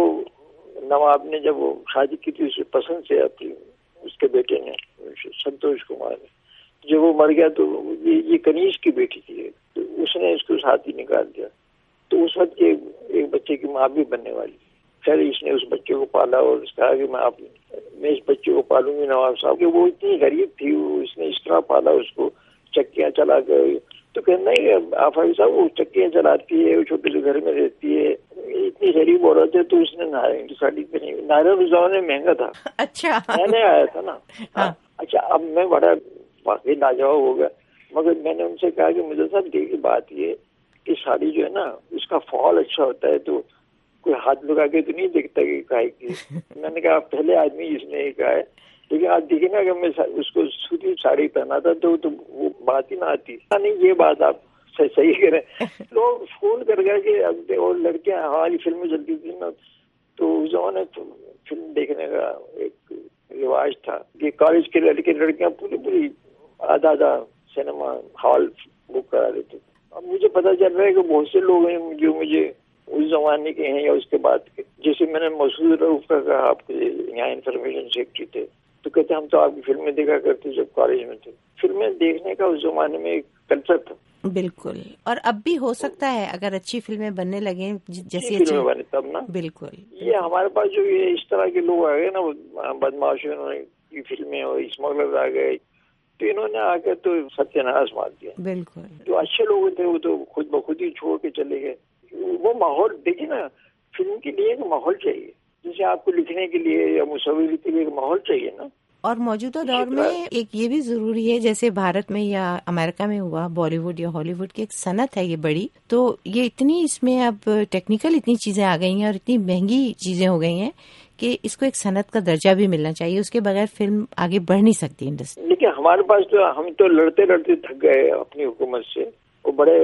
नवाब ने जब वो शादी की थी, उसे पसंद से अपनी उसके बेटे ने, संतोष कुमार ने, जब वो मर गया तो ये ये कनीज की बेटी थी, तो उसने इसको साथ ही निकाल दिया। तो उस वक्त एक बच्चे की माँ भी बनने वाली। फिर इसने उस बच्चे को पाला और कहा कि मैं आप मैं इस बच्चे को पालूंगी नवाब साहब के। वो इतनी गरीब थी, वो इसने इस तरह पाला उसको, चक्कियां चला कर। तो कहना नहीं, आफाकी साहब वो चक्कियां चलाती है, वो छोटे से घर में रहती है, इतनी गरीब औरत है, तो उसने नायरन की साड़ी पहनी। नायरन उस जमाने में महंगा था। अच्छा, मैंने आया था ना। हाँ। अच्छा, अब मैं बड़ा वाकई लाजवाब हो गया। मगर मैंने उनसे कहा कि मुझे साहब देखिए, बात ये कि साड़ी जो है ना, उसका फॉल अच्छा होता है, तो कोई हाथ लगा के तो नहीं देखता कि काय की। मैंने कहा पहले आदमी जिसने कहा है, लेकिन आज देखिए ना, अगर मैं उसको सूती साड़ी पहना था तो, तो वो बात ही ना आती। नहीं, ये बात आप सही, सही करें। लोग फोन कर गए कि और लड़कियां, हमारी फिल्में चलती थी ना, तो उस जमाने फिल्म देखने का एक रिवाज था कि कॉलेज के लड़के लड़कियां पूरी पूरी आधा आधा सिनेमा हॉल बुक करा देते। अब मुझे पता चल रहा है कि बहुत से लोग हैं जो मुझे उस जमाने के हैं या उसके बाद के, जैसे मैंने मसूद रऊफ का कहा, आपके यहाँ इन्फॉर्मेशन सेक्रेटरी थे, तो कहते हम तो आपकी फिल्में देखा करते जब कॉलेज में थे। फिल्में देखने का उस जमाने में एक कल्चर था। बिल्कुल, और अब भी हो सकता है अगर अच्छी फिल्में बनने लगे, जैसी अच्छी फिल्में बने तब ना। बिल्कुल, ये हमारे पास जो ये इस तरह के लोग आ गए ना, बदमाशों की फिल्में और स्मगलर आ गए, तो इन्होंने आकर तो सत्यानाश मार दिया। बिल्कुल, जो अच्छे लोग थे वो तो खुद ब खुद ही छोड़ के चले गए। वो माहौल देखिए ना, फिल्म के लिए एक माहौल चाहिए, जैसे आपको लिखने के लिए या मुसव्विर के लिए एक माहौल चाहिए ना। और मौजूदा दौर में एक ये भी जरूरी है, जैसे भारत में या अमेरिका में हुआ, बॉलीवुड या हॉलीवुड की एक सनत है ये बड़ी, तो ये इतनी इसमें अब टेक्निकल इतनी चीजें आ गई हैं और इतनी महंगी चीजें हो गई हैं कि इसको एक सनत का दर्जा भी मिलना चाहिए। उसके बगैर फिल्म आगे बढ़ नहीं सकती इंडस्ट्री। लेकिन हमारे पास तो, हम तो लड़ते लड़ते थक गए अपनी हुकूमत से, वो बड़े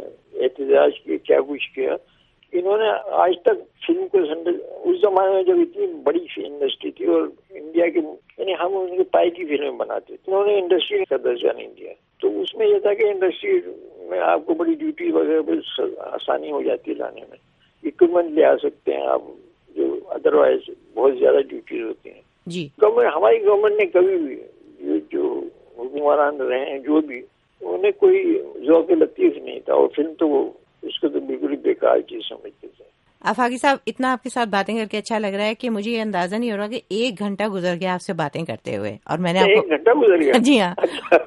एहतजाज किए, क्या कुछ किया इन्होंने। आज तक फिल्म को, उस जमाने में जब इतनी बड़ी इंडस्ट्री थी और इंडिया के, यानी हम उनके पाई की फिल्में बनाते थे, उन्होंने इंडस्ट्री का दर्जा नहीं दिया। तो उसमें यह था कि इंडस्ट्री में आपको बड़ी ड्यूटी वगैरह आसानी हो जाती है लाने में, इक्विपमेंट ले आ सकते हैं आप, जो अदरवाइज बहुत ज्यादा ड्यूटीज होती हैं जी। गवर्नमेंट, हमारी गवर्नमेंट ने कभी भी, जो हुक्मरान रहे हैं जो भी, उन्हें कोई ज़ौक़ लतीफ़ नहीं था, और फिल्म तो वो उसको तो बिल्कुल ही बेकार चीज समझते थे। आफाकी साहब, इतना आपके साथ बातें करके अच्छा लग रहा है कि मुझे ये अंदाजा नहीं हो रहा कि एक घंटा गुजर गया आपसे बातें करते हुए, और मैंने आपको एक घंटा गुजर गया। जी हाँ।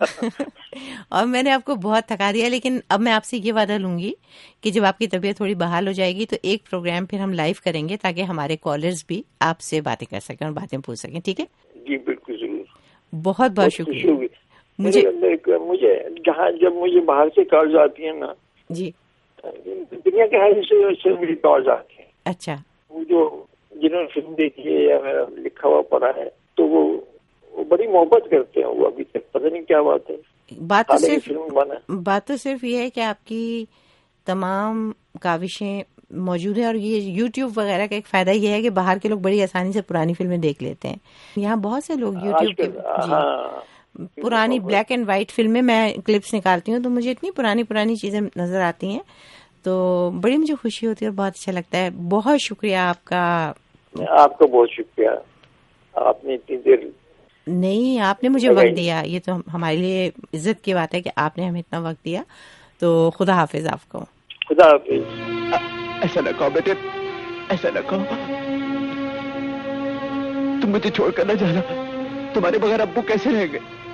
और मैंने आपको बहुत थका दिया, लेकिन अब मैं आपसे ये वादा लूंगी कि जब आपकी तबीयत थोड़ी बहाल हो जाएगी तो एक प्रोग्राम फिर हम लाइव करेंगे, ताकि हमारे कॉलर्स भी आपसे बातें कर सकें और बातें पूछ सकें। ठीक है जी, बिल्कुल जरूर। बहुत बहुत शुक्रिया। मुझे मुझे जहाँ जब मुझे बाहर से कॉल्स आती है ना जी, दुनिया के हर हिस्से से मुझे कॉल्स आती हैं। अच्छा, वो जो जिन्होंने फिल्म देखी है या मेरा लिखा हुआ पढ़ा है, तो वो, वो बड़ी मोहब्बत करते हैं। वो अभी तक पता नहीं क्या बात है। बात तो सिर्फ फिल्म बना बात तो सिर्फ ये है कि आपकी तमाम काविशें मौजूद है, और ये यूट्यूब वगैरह का एक फायदा ये है कि बाहर के लोग बड़ी आसानी से पुरानी फिल्में देख लेते हैं। यहाँ बहुत से लोग यूट्यूब के हाँ, पुरानी ब्लैक एंड व्हाइट फिल्में मैं क्लिप्स निकालती हूँ, तो मुझे इतनी पुरानी पुरानी चीजें नजर आती हैं, तो बड़ी मुझे खुशी होती है और बहुत अच्छा लगता है। बहुत शुक्रिया आपका। आपका बहुत शुक्रिया, आपने इतनी देर नहीं, आपने मुझे वक्त दिया, ये तो हमारे लिए इज्जत की बात है कि आपने हमें इतना वक्त दिया। तो खुदा हाफिज आपको। खुदा हाफिज। ऐसा ना कहो बेटे, ऐसा ना कहो, तुम मुझे छोड़कर ना जाना। तुम्हारे बगैर अब्बू कैसे रहेंगे?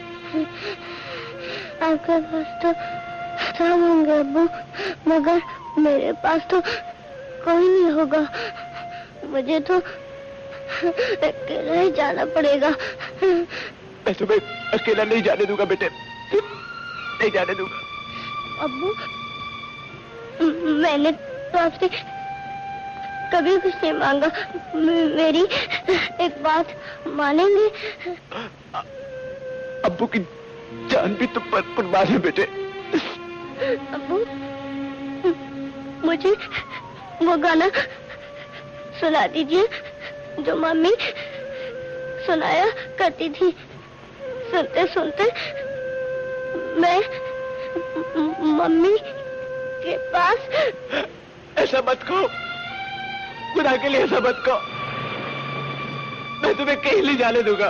आपके पास तो सब होंगे अब्बू, मगर मेरे पास तो कोई नहीं होगा। मुझे तो अकेला ही जाना पड़ेगा। मैं तुम्हें अकेला नहीं जाने दूंगा बेटे, नहीं जाने दूंगा। अब्बू, मैंने तो आपसे कभी कुछ नहीं मांगा, मेरी एक बात मानेंगे? अब्बू की जान भी तुम पर कुर्बान है बेटे। अब्बू, मुझे वो गाना सुना दीजिए जो मम्मी सुनाया करती थी। सुनते सुनते मैं मम्मी के पास। ऐसा मत कहो, खुदा के लिए ऐसा मत कहो। मैं तुम्हें कहीं नहीं जाने दूंगा।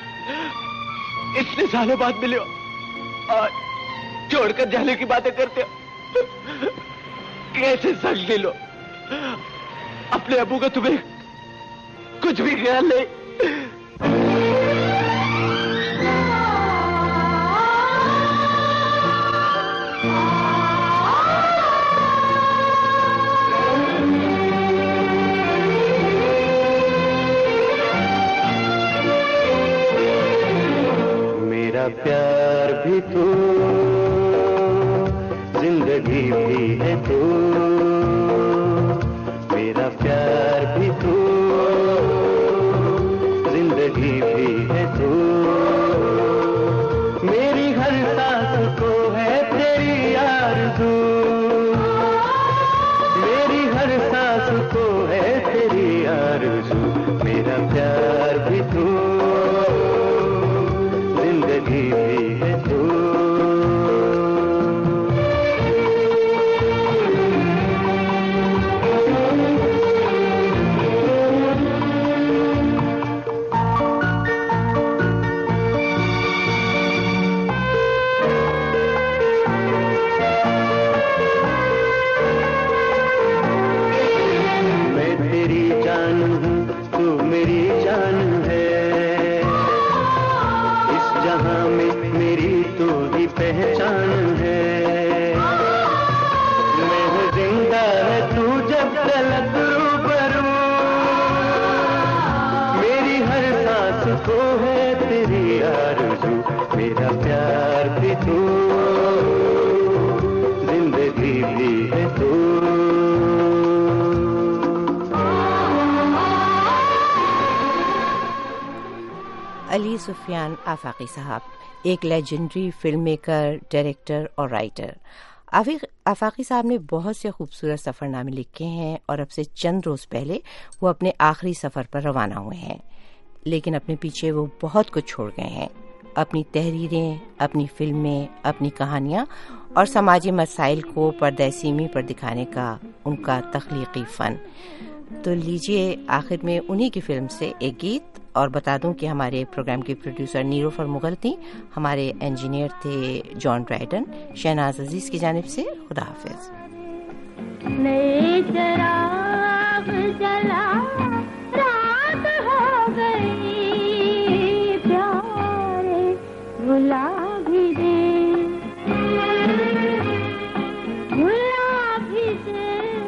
इतने सालों बाद मिले हो और छोड़कर जाने की बातें करते हो। कैसे सच दिल हो। अपने अबू का तुम्हें कुछ भी ख्याल नहीं। मेरा प्यार भी तू, जिंदगी भी है तू। मेरा प्यार भी तू, जिंदगी भी है तू। मेरी हर सांस को है तेरी आरज़ू, मेरी हर सांस को है तेरी आरज़ू। मेरा प्यार भी तू, जिंदगी भी है तू। मैं तेरी जान हूँ, तू मेरी जान है। इस जहां में मेरी तू ही पहचान है। मैं हूँ जिंदा है तू जब तलक रूबरू। मेरी हर सांस को है तेरी आरज़ू। मेरा प्यार भी तू, जिंदगी भी है तू। अली सुफियान आफाकी साहब एक लेजेंडरी फिल्म मेकर, डायरेक्टर और राइटर। आफाकी साहब ने बहुत से खूबसूरत सफ़रनामे लिखे हैं और अब से चंद रोज़ पहले वो अपने आखिरी सफ़र पर रवाना हुए हैं। लेकिन अपने पीछे वो बहुत कुछ छोड़ गए हैं। अपनी तहरीरें, अपनी फिल्में, अपनी कहानियाँ और समाजी मसाइल को पर्दे सीमी पर दिखाने का उनका तख्लीकी फ़न। तो लीजिए आखिर में उन्हीं की फिल्म से एक गीत। और बता दूं कि हमारे प्रोग्राम के प्रोड्यूसर नीलोफर मुगल थी, हमारे इंजीनियर थे जॉन ड्राइडन। शहनाज अजीज की जानिब से खुदा हाफिज। नए चराग जला रात हो गई, प्यारे भुला भी दे, भुला भी दे।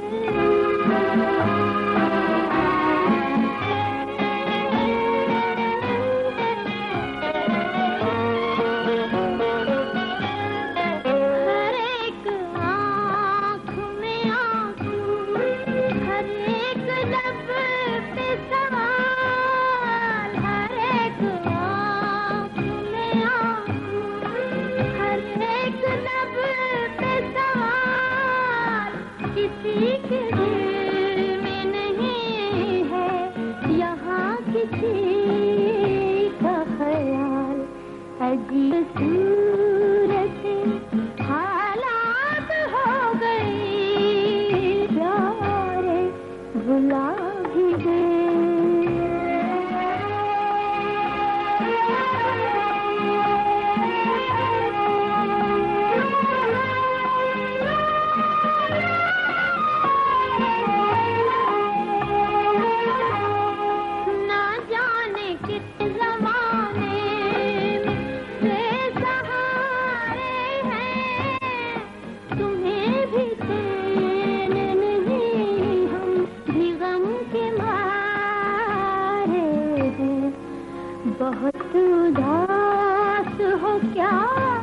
सूरत हालात हो गई, प्यारे भुला भी दे। बहुत उदास हो क्या